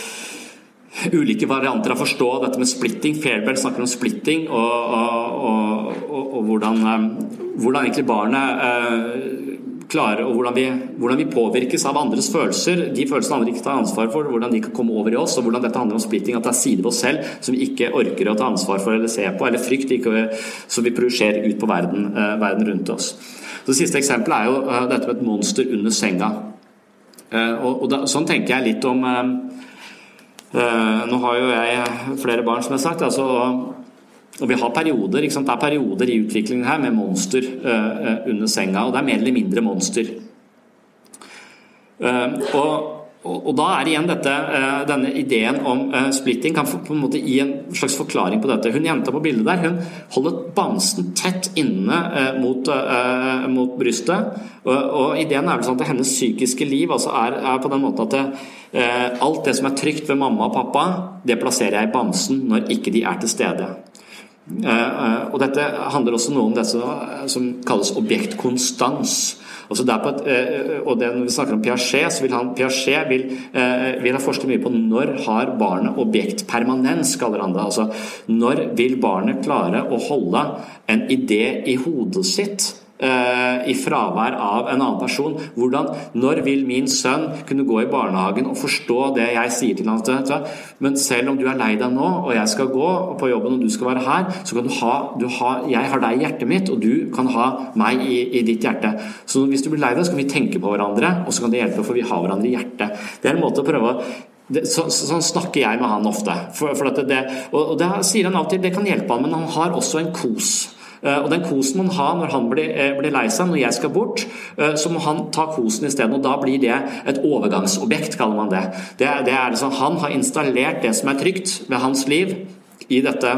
Speaker 6: ulike varianter av å forstå dette med splitting. Fairbell snakker om splitting og, og, og, og, og hvordan, hvordan egentlig barnet uh, klare, og hvordan vi, hvordan vi påvirkes av andres følelser, de følelsene andre ikke tar ansvar for, hvordan de kan komme over i oss, og hvordan dette handler om splitting, at det er sider ved oss selv som vi ikke orker å ta ansvar for eller se på, eller frykt ikke, som vi projiserer ut på verden, uh, verden rundt oss. Det siste eksempelet er jo uh, dette med et monster under senga. Uh, og, og da, sånn tenker jeg litt om uh, uh, nå har jo jeg flere barn som jeg har sagt, altså, og vi har perioder, ikke sant? Det er perioder i utviklingen her med monster uh, under senga, og det er mer eller mindre monster. Uh, og, og, og da er igjen dette, uh, denne ideen om uh, splitting kan på en måte gi en slags forklaring på dette. Hun jenta på bildet der, hun holder bamsen tett inne uh, mot, uh, mot brystet, og, og ideen er vel sånn at hennes psykiske liv altså er, er på den måten at det, uh, alt det som er trygt ved mamma og pappa, det plasserer jeg i bamsen når ikke de er til stede. Uh, og dette handler også noe om det som kalles objektkonstans. Altså det er på et, uh, og det, når vi snakker om Piaget, så vil han, Piaget vil, uh, vil ha forsket mye på når har barnet objektpermanens, kaller han det. Altså når vil barnet klare å holde en idé i hodet sitt i fravær av en annen person. Hvordan, når vil min sønn kunne gå i barnehagen og forstå det jeg sier til han? Men selv om du er lei deg nå, og jeg skal gå på jobben og du skal være her, så kan du ha, du ha jeg har deg i hjertet mitt, og du kan ha meg i, i ditt hjerte. Så hvis du blir lei deg, så kan vi tenke på hverandre, og så kan det hjelpe, for vi har hverandre i hjertet. Det er en måte å prøve å Det, så, sånn snakker jeg med han ofte for, for at det, og, og det sier han alltid, det kan hjelpe han, men han har også en kos. Uh, og den kosen man har når han blir, uh, blir lei seg, når jeg skal bort, uh, så må han ta kosen i stedet, og da blir det et overgangsobjekt, kaller man det. Det, det er liksom, han har installert det som er trygt ved hans liv i dette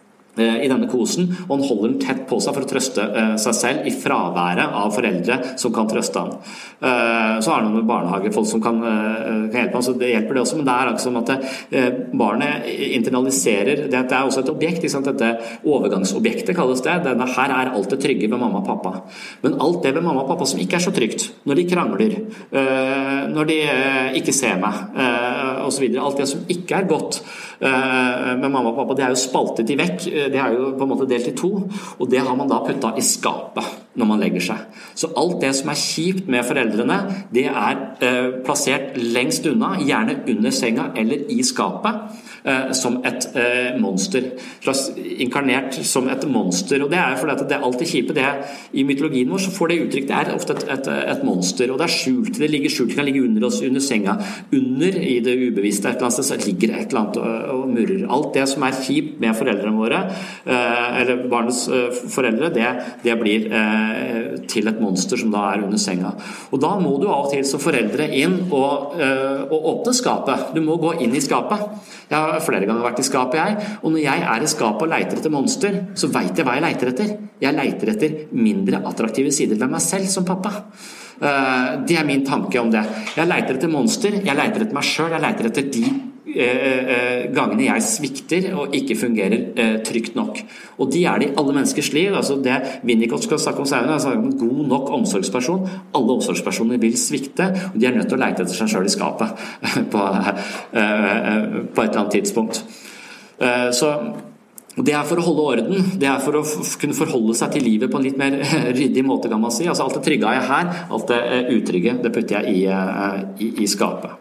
Speaker 6: i denne kosen, og han holder den tett på seg for å trøste uh, seg selv i fraværet av foreldre som kan trøste han. Uh, så er det noen barnehagefolk som kan, uh, kan hjelpe han, så det hjelper det også, men det er akkurat som at det, uh, barnet internaliserer, det, det er også et objekt, ikke sant? Dette overgangsobjektet kalles det, denne her er alt det trygge ved mamma og pappa. Men alt det ved mamma og pappa som ikke er så trygt, når de krangler, uh, når de uh, ikke ser meg, uh, og så videre, alt det som ikke er godt uh, med mamma og pappa, det er jo spaltet i vekk, det er jo på en måte delt i to, og det har man da puttet i skapet når man legger seg. Så alt det som er kjipt med foreldrene, det er eh, plassert lengst unna, gjerne under senga eller i skapet, eh, som et eh, monster. Slags inkarnert som et monster, og det er fordi at det er alltid kjipe, det er, i mytologien vår så får det uttrykk, det er ofte et, et, et monster, og det er skjult, det ligger skjult, det kan ligge under oss, under senga, under i det ubevisste et eller annet sted, så ligger et eller annet og, og murrer. Alt det som er kjipt med foreldrene våre, eller barnets foreldre, det, det blir til et monster som da er under senga. Og da må du av og til som foreldre inn og, og åpne skapet. Du må gå inn i skapet. Jeg har flere ganger vært i skapet jeg, og når jeg er i skapet og leiter etter monster, så vet jeg hva jeg leiter etter. Jeg leiter etter mindre attraktive sider ved meg selv som pappa. Det er min tanke om det. Jeg leiter etter monster, jeg leiter etter meg selv, jeg leiter etter de gangene jeg svikter og ikke fungerer trygt nok. Og de er det i alle menneskers liv. Altså det Winnicott skal snakke om senere, er en god nok omsorgsperson. Alle omsorgspersoner vil svikte, og de er nødt til å lete etter seg selv i skapet på, på et eller annet tidspunkt. Så det er for å holde orden, det er for å kunne forholde seg til livet på en litt mer ryddig måte, kan man si. Altså alt det trygge er her, alt det utrygge, det putter jeg i, i, i skapet.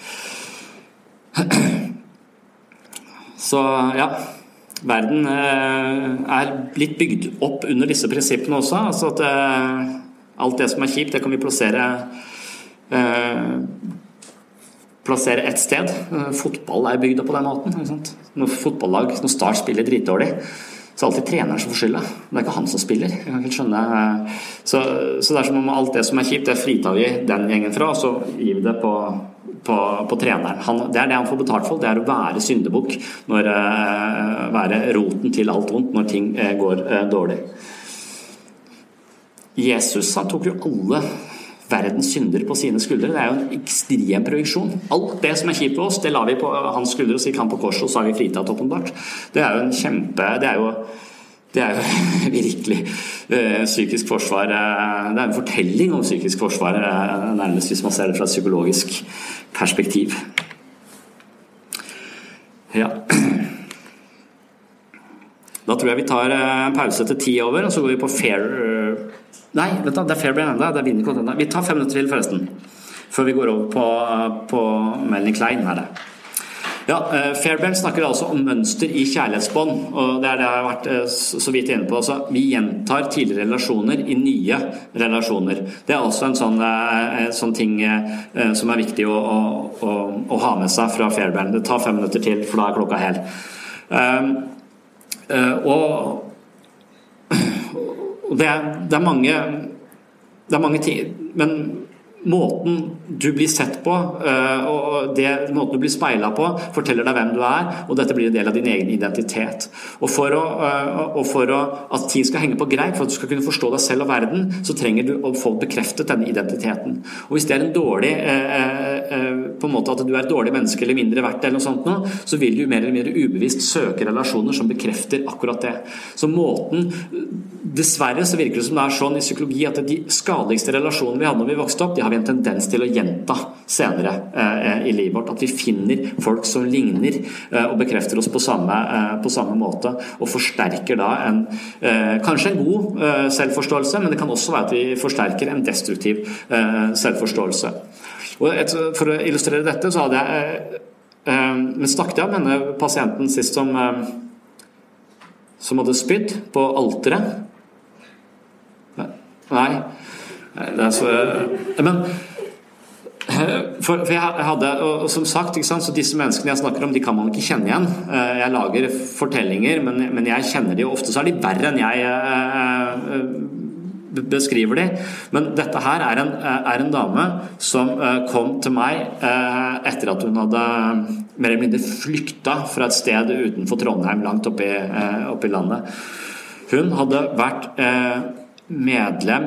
Speaker 6: Så ja, verden er litt bygd opp under disse prinsippene også, altså at alt det som er kjipt, det kan vi plassere plassere et sted. Fotball er bygd opp på den måten, ikke sant? Når fotballag, når Start spiller dritdårlig, så er alltid treneren som får skylda. Det er ikke han som spiller. Jeg kan ikke skjønne. Så, så det er som om alt det som er kjipt, det fritar vi den gjengen fra, og så gir vi det på, på, på treneren. Han, det er det han får betalt for, det er å være syndebukk, når, uh, være roten til alt vondt når ting uh, går uh, dårlig. Jesus, han tok jo alle verdens synder på sine skuldre. Det er jo en ekstrem projeksjon. Alt det som er kjipt på oss, det la vi på hans skuldre, og så gikk han på korset, og så har vi fritatt åpenbart. Det er jo en kjempe, det er jo, det er jo virkelig uh, psykisk forsvar. Uh, det er en fortelling om psykisk forsvar, uh, nærmest hvis man ser det fra et psykologisk perspektiv. Ja. Da tror jeg vi tar en pause til ti over, og så går vi på fair... Uh, Nei, vet du, det er Fairbairn enda, det er Winnicott enda. Vi tar fem minutter til forresten, før vi går over på, på Melanie Klein her. Ja, Fairbairn snakker altså om mønster i kjærlighetsbånd, og det er det jeg har vært så vidt inne på. Altså, vi gjentar tidligere relasjoner i nye relasjoner. Det er også en sånn, en sånn ting som er viktig å, å, å ha med seg fra Fairbairn. Det tar fem minutter til, for da er klokka hel. Um, og Og det er, det er mange det er mange ting, men måten du blir sett på og det, måten du blir speilet på forteller deg hvem du er, og dette blir en del av din egen identitet. Og for, å, og for å, at ting skal henge på greip, for at du skal kunne forstå deg selv og verden, så trenger du å få bekreftet denne identiteten. Og hvis det er en dårlig på en måte at du er et dårlig menneske eller mindre verdt eller noe sånt nå, så vil du mer eller mindre ubevisst søke relasjoner som bekrefter akkurat det. Så måten, dessverre så virker det som det er sånn i psykologi at de skadeligste relasjonene vi hadde når vi vokste opp, de har vi en tendens til å gjenta senere eh, i livet vårt, at vi finner folk som ligner eh, og bekrefter oss på samme, eh, på samme måte, og forsterker da en, eh, kanskje en god eh, selvforståelse, men det kan også være at vi forsterker en destruktiv eh, selvforståelse. Og et, for å illustrere dette så hadde jeg eh, eh, men snakket jeg om denne pasienten sist som eh, som hadde spydd på alteret. Nei, det er så, men for, for jeg hadde, og som sagt, ikke sant, så disse menneskene jeg snakker om, de kan man ikke kjenne igjen. Jeg lager fortellinger, men, men jeg kjenner de, og ofte så er de verre enn jeg beskriver de. Men dette her er en, er en dame som kom til meg etter at hun hadde mer eller mindre flykta fra et sted utenfor Trondheim, langt oppe i, oppe i landet. Hun hadde vært medlem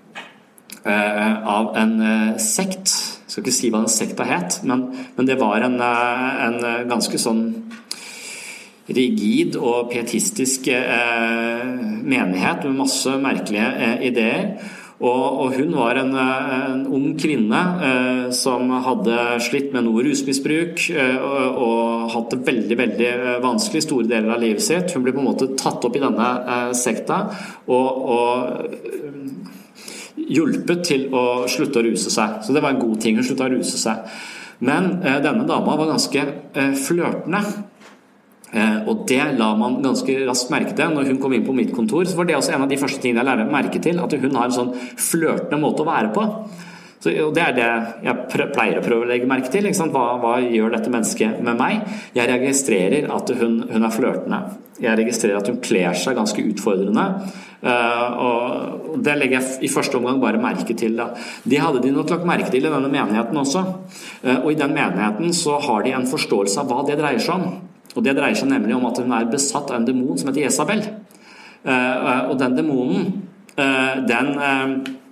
Speaker 6: av en sekt. Jeg skal ikke si hva den sekta het, men, men det var en, en ganske sånn rigid og pietistisk menighet med masse merkelige ideer. Og, og hun var en, en ung kvinne eh, som hadde slitt med noe rusmisbruk eh, og, og hatt det veldig, veldig vanskelig store deler av livet sitt. Hun ble på en måte tatt opp i denne eh, sekta og, og hjulpet til å slutte å ruse seg. Så det var en god ting, hun sluttet å ruse seg. Men eh, denne dama var ganske eh, flørtende. Eh, og det la man ganske raskt merke til. Når hun kom inn på mitt kontor, så var det også en av de første tingene jeg lærte merke til, at hun har en sånn flørtende måte å være på. Så, og det er det jeg pleier å prøve å legge merke til, ikke sant? Hva, hva gjør dette mennesket med meg? Jeg registrerer at hun, hun er flørtende. Jeg registrerer at hun kler seg ganske utfordrende, uh, og det legger jeg i første omgang bare merke til. Da. Det hadde de nok lagt merke til i denne menigheten også, uh, og i den menigheten så har de en forståelse av hva det dreier seg om. Og det dreier seg nemlig om at hun er besatt av en demon som heter Jezabel. Uh, og den demonen, uh, den, uh,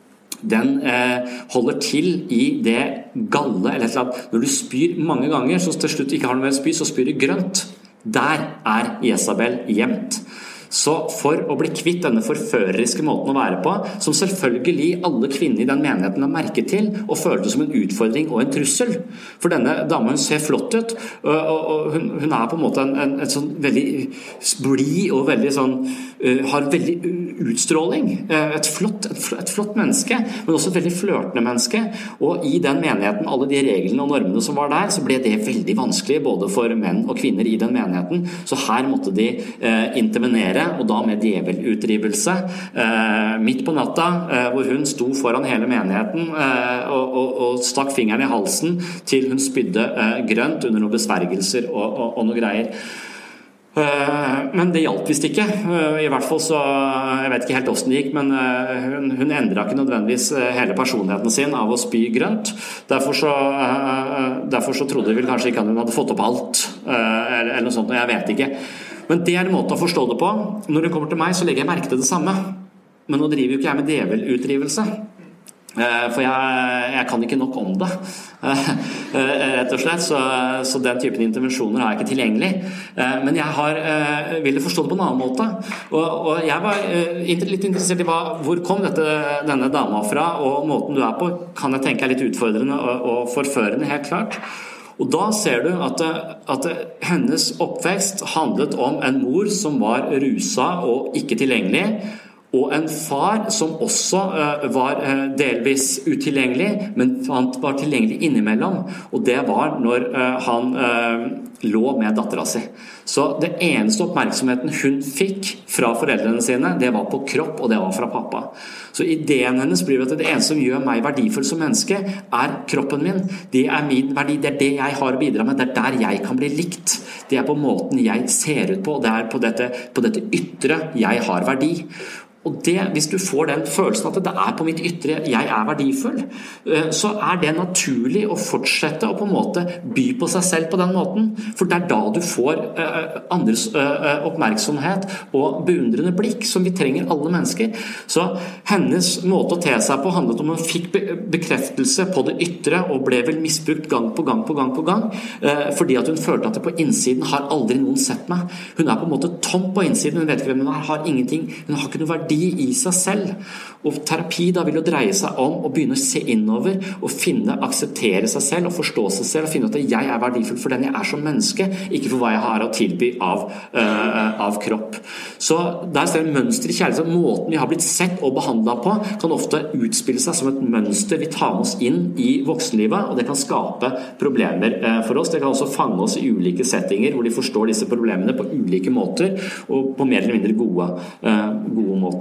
Speaker 6: den eh, holder til i det galle, eller et eller annet. Når du spyr mange ganger, så til slutt ikke har noe mer spy, så spyr du grønt. Der er Jezabel gjemt. Så for å bli kvitt denne forføreriske måten å være på, som selvfølgelig alle kvinner i den menigheten har merket til, og følte som en utfordring og en trussel. For denne damen, hun ser flott ut, og, og, og hun, hun er på en måte en, en, en sånn veldig blid og veldig sånn, uh, har veldig utstråling. Uh, et, flott, et, et flott menneske, men også et veldig flørtende menneske. Og i den menigheten, alle de reglene og normene som var der, så ble det veldig vanskelig, både for menn og kvinner i den menigheten. Så her måtte de uh, intervenere, og da med djevelutdrivelse eh, midt på natta, eh, hvor hun sto foran hele menigheten eh, og, og, og stakk fingeren i halsen til hun spydde eh, grønt under noen besvergelser og, og, og noe greier. Eh, men det hjalp visst ikke. Eh, I hvert fall så, jeg vet ikke helt hvordan det gikk, men eh, hun, hun endret ikke nødvendigvis hele personligheten sin av å spy grønt. Derfor så, eh, derfor så trodde vi vel kanskje ikke at hun hadde fått opp alt, eh, eller, eller noe sånt, og jeg vet ikke. Men det er en måte å forstå det på. Når det kommer til meg, så legger jeg merke til det samme. Men nå driver jo ikke jeg med djevelutdrivelse. For jeg, jeg kan ikke nok om det, rett og slett. Så, så den typen intervensjoner har jeg ikke tilgjengelig. Men jeg har, ville forstå det på en annen måte. Og, og jeg var litt interessert i hva, hvor kom dette, denne dama fra, og måten du er på, kan jeg tenke er litt utfordrende og, og forførende, helt klart. Og da ser du at, at hennes oppvekst handlet om en mor som var rusa og ikke tilgjengelig, og en far som også uh, var uh, delvis utilgjengelig, men han var tilgjengelig innimellom, og det var når uh, han uh, lå med datteren sin. Så det eneste oppmerksomheten hun fikk fra foreldrene sine, det var på kropp, og det var fra pappa. Så ideen hennes blir at det eneste som gjør meg verdifull som menneske, er kroppen min. Det er min verdi, det er det jeg har å bidra med, det er der jeg kan bli likt. Det er på måten jeg ser ut på, det er på dette, på dette ytre jeg har verdi. Og det, hvis du får den følelsen at det er på mitt ytre jeg er verdifull, så er det naturlig å fortsette å på en måte by på seg selv på den måten. For det er da du får andres oppmerksomhet og beundrende blikk, som vi trenger alle mennesker. Så hennes måte å te seg på handlet om at hun fikk bekreftelse på det ytre, og ble vel misbrukt gang på gang på gang på gang, fordi at hun følte at det på innsiden har aldri noen sett meg. Hun er på en måte tom på innsiden, hun vet ikke hvem hun er, har ingenting, hun har ikke noe verdi i seg selv. Og terapi da vil jo dreie seg om å begynne å se innover og finne, akseptere seg selv og forstå seg selv og finne at jeg er verdifull for den jeg er som menneske, ikke for hva jeg har å tilby av, uh, av kropp. Så der ser vi mønster i kjærlighet, så måten vi har blitt sett og behandlet på kan ofte utspille seg som et mønster vi tar med oss inn i voksenlivet, og det kan skape problemer uh, for oss. Det kan også fange oss i ulike settinger hvor de forstår disse problemene på ulike måter og på mer eller mindre gode, uh, gode måter.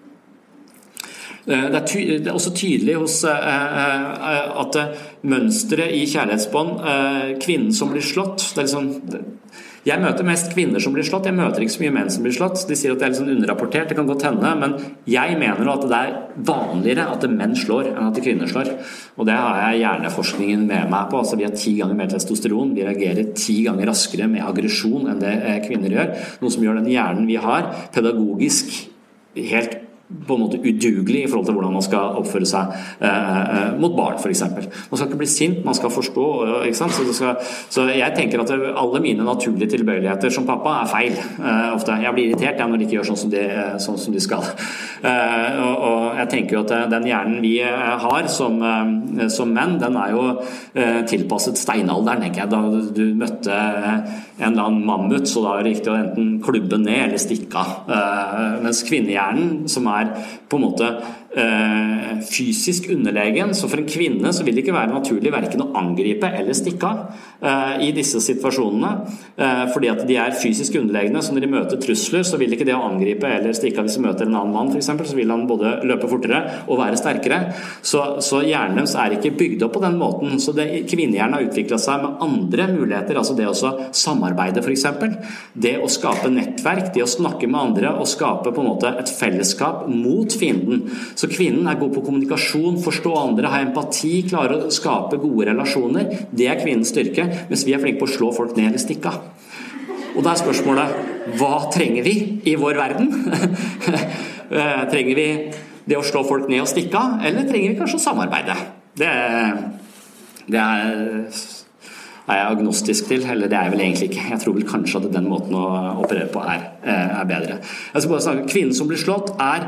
Speaker 6: Det er, ty- det er også tydelig hos uh, at mønstret i kjærlighetsbånd, uh, kvinnen som blir slått, det er liksom, jeg møter mest kvinner som blir slått, jeg møter ikke så mye menn som blir slått. De sier at det er litt sånn underrapportert, det kan godt hende, men jeg mener at det er vanligere at menn slår enn at kvinner slår. Og det har jeg hjerneforskningen med meg på. Altså, vi har ti ganger mer testosteron, vi reagerer ti ganger raskere med aggresjon enn det kvinner gjør. Noe som gjør den hjernen vi har pedagogisk helt på en måte udugelig i forhold til hvordan man skal oppføre seg eh, mot barn, for eksempel. Man skal ikke bli sint, man skal forstå, ikke sant? Så, det skal, så jeg tenker at alle mine naturlige tilbøyeligheter som pappa er feil, eh, ofte. Jeg blir irritert ja, når de ikke gjør sånn som de, sånn som de skal. Eh, og, og jeg tenker jo at den hjernen vi har som, eh, som menn, den er jo eh, tilpasset steinalderen, tenker jeg. Da du møtte en eller annen mammut, så da er det riktig å enten klubbe ned eller stikke av. Eh, mens kvinnehjernen, som er på en måte eh, fysisk underlegen, så for en kvinne så vil det ikke være naturlig hverken å angripe eller stikke av eh, i disse situasjonene, eh, fordi at de er fysisk underlegne, så når de møter trusler så vil ikke det å angripe eller stikke av. Hvis de møter en annen mann for eksempel, så vil han både løpe fortere og være sterkere, så, så hjernen er ikke bygd opp på den måten. Så det, kvinnehjernen har utviklet seg med andre muligheter, altså det å samarbeide for eksempel, det å skape nettverk, det å snakke med andre og skape på en måte et fellesskap mot fienden. Så kvinnen er god på kommunikasjon, forstå andre, ha empati, klare å skape gode relasjoner. Det er kvinnens styrke, mens vi er flinke på å slå folk ned eller stikke av. Og da er spørsmålet, hva trenger vi i vår verden? trenger vi det å slå folk ned og stikke av, eller trenger vi kanskje å samarbeide? Det, det er, er jeg agnostisk til, eller det er jeg vel egentlig ikke. Jeg tror vel kanskje at den måten å operere på er, er bedre. Jeg skal bare snakke, kvinnen som blir slått er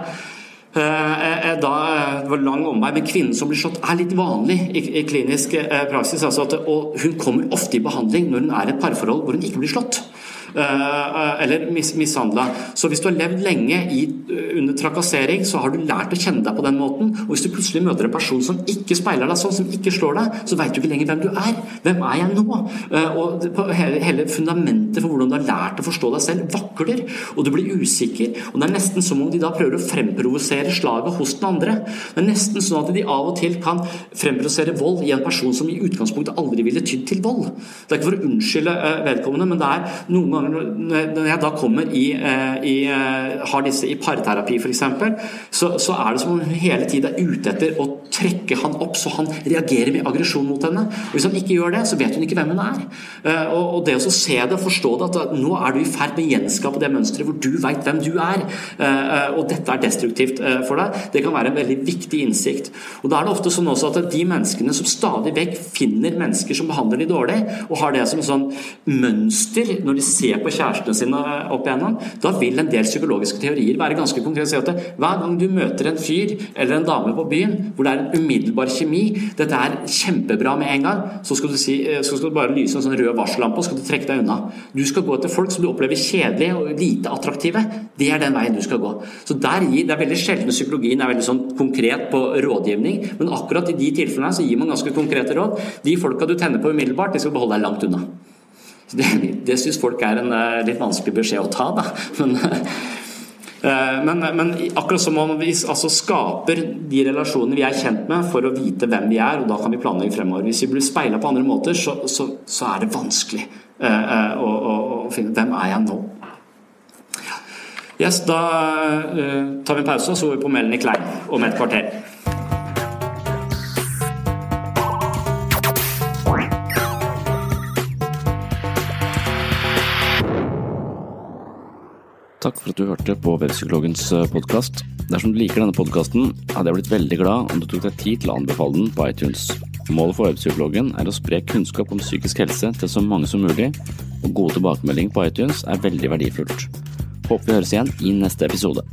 Speaker 6: da, det var lang omvei, men kvinnen som blir slått er litt vanlig i, i klinisk praksis, altså at, og hun kommer ofte i behandling når hun er i et parforhold hvor hun ikke blir slått eller mis, mishandlet. Så hvis du har levd lenge i, under trakassering, så har du lært å kjenne deg på den måten, og hvis du plutselig møter en person som ikke speiler deg sånn, som ikke slår deg, så vet du ikke lenger hvem du er. Hvem er jeg nå? Og hele, hele fundamentet for hvordan du har lært å forstå deg selv vakler, og du blir usikker, og det er nesten som om de da prøver å fremprovosere slaget hos den andre. Det er nesten sånn at de av og til kan fremprovosere vold i en person som i utgangspunktet aldri ville tydd til vold. Det er ikke for å unnskylde vedkommende, men det er noen ganger når jeg da kommer i, i har disse i parterapi for eksempel, så, så er det som om hun hele tiden er ute etter å trekke han opp så han reagerer med aggresjon mot henne, og hvis han ikke gjør det så vet hun ikke hvem hun er, og, og det å se det og forstå det at nå er du i ferd med å gjenskape det mønstret hvor du vet hvem du er, og dette er destruktivt for deg, det kan være en veldig viktig innsikt. Og da er det ofte sånn også at de menneskene som stadig vekk finner mennesker som behandler de dårlig og har det som en sånn mønster når de ser på kjærestene sine opp igjennom, da vil en del psykologiske teorier være ganske konkret. Si at det, hver gang du møter en fyr eller en dame på byen, hvor det er en umiddelbar kjemi, dette er kjempebra med en gang, så skal du, si, så skal du bare lyse en sånn rød varsellampe og skal du trekke deg unna. Du skal gå etter folk som du opplever kjedelige og lite attraktive. Det er den veien du skal gå. Så der gir, det er veldig sjelden psykologien er veldig sånn konkret på rådgivning, men akkurat i de tilfellene så gir man ganske konkrete råd. De folka du tenner på umiddelbart, de skal beholde deg langt unna. Det, det synes folk er en uh, litt vanskelig beskjed å ta da. Men, uh, men, men akkurat som om vi altså, skaper de relasjoner vi er kjent med for å vite hvem vi er, og da kan vi planlegge fremover. Hvis vi blir speilet på andre måter, så, så, så er det vanskelig uh, uh, å, å, å finne hvem er jeg nå. Yes, da uh, tar vi en pause, og så går vi på Melanie Klein om et kvarter.
Speaker 5: Takk for at du hørte på Webpsykologens podcast. Dersom du liker denne podcasten, hadde jeg blitt veldig glad om du tok deg tid til å anbefale den på iTunes. Målet for Webpsykologen er å spre kunnskap om psykisk helse til så mange som mulig, og gode tilbakemeldinger på iTunes er veldig verdifullt. Håper vi høres igjen i neste episode.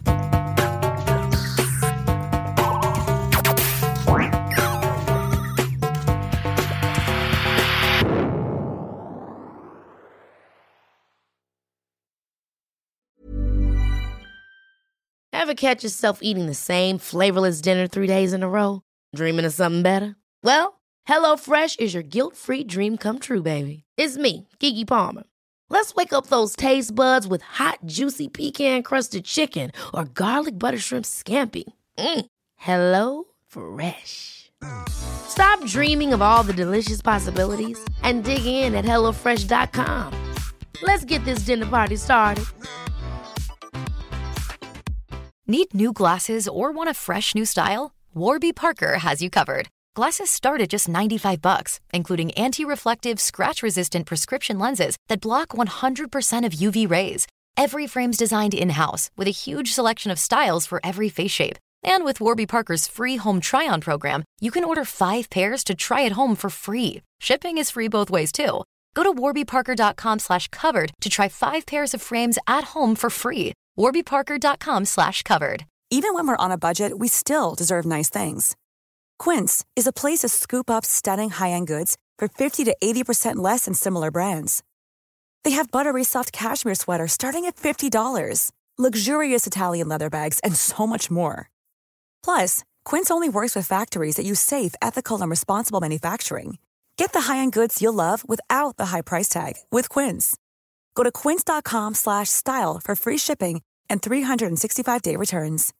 Speaker 1: Ever catch yourself eating the same flavorless dinner three days in a row? Dreaming of something better? Well, HelloFresh is your guilt-free dream come true, baby. It's me, Keke Palmer. Let's wake up those taste buds with hot, juicy pecan-crusted chicken or garlic butter shrimp scampi. Mm. Hello Fresh. Stop dreaming of all the delicious possibilities and dig in at hello fresh dot com. Let's get this dinner party started.
Speaker 10: Need new glasses or want a fresh new style? Warby Parker has you covered. Glasses start at just ninety-five bucks, including anti-reflective, scratch-resistant prescription lenses that block one hundred percent of U V rays. Every frame's designed in-house with a huge selection of styles for every face shape. And with Warby Parker's free home try-on program, you can order five pairs to try at home for free. Shipping is free both ways, too. Go to warby parker dot com slash covered to try five pairs of frames at home for free. warby parker dot com slash covered.
Speaker 11: Even when we're on a budget, we still deserve nice things. Quince is a place to scoop up stunning high-end goods for fifty to eighty percent less than similar brands. They have buttery soft cashmere sweaters starting at fifty dollars, luxurious Italian leather bags, and so much more. Plus, Quince only works with factories that use safe, ethical, and responsible manufacturing. Get the high-end goods you'll love without the high price tag with Quince. Go to quince dot com slash style for free shipping and three sixty-five day returns.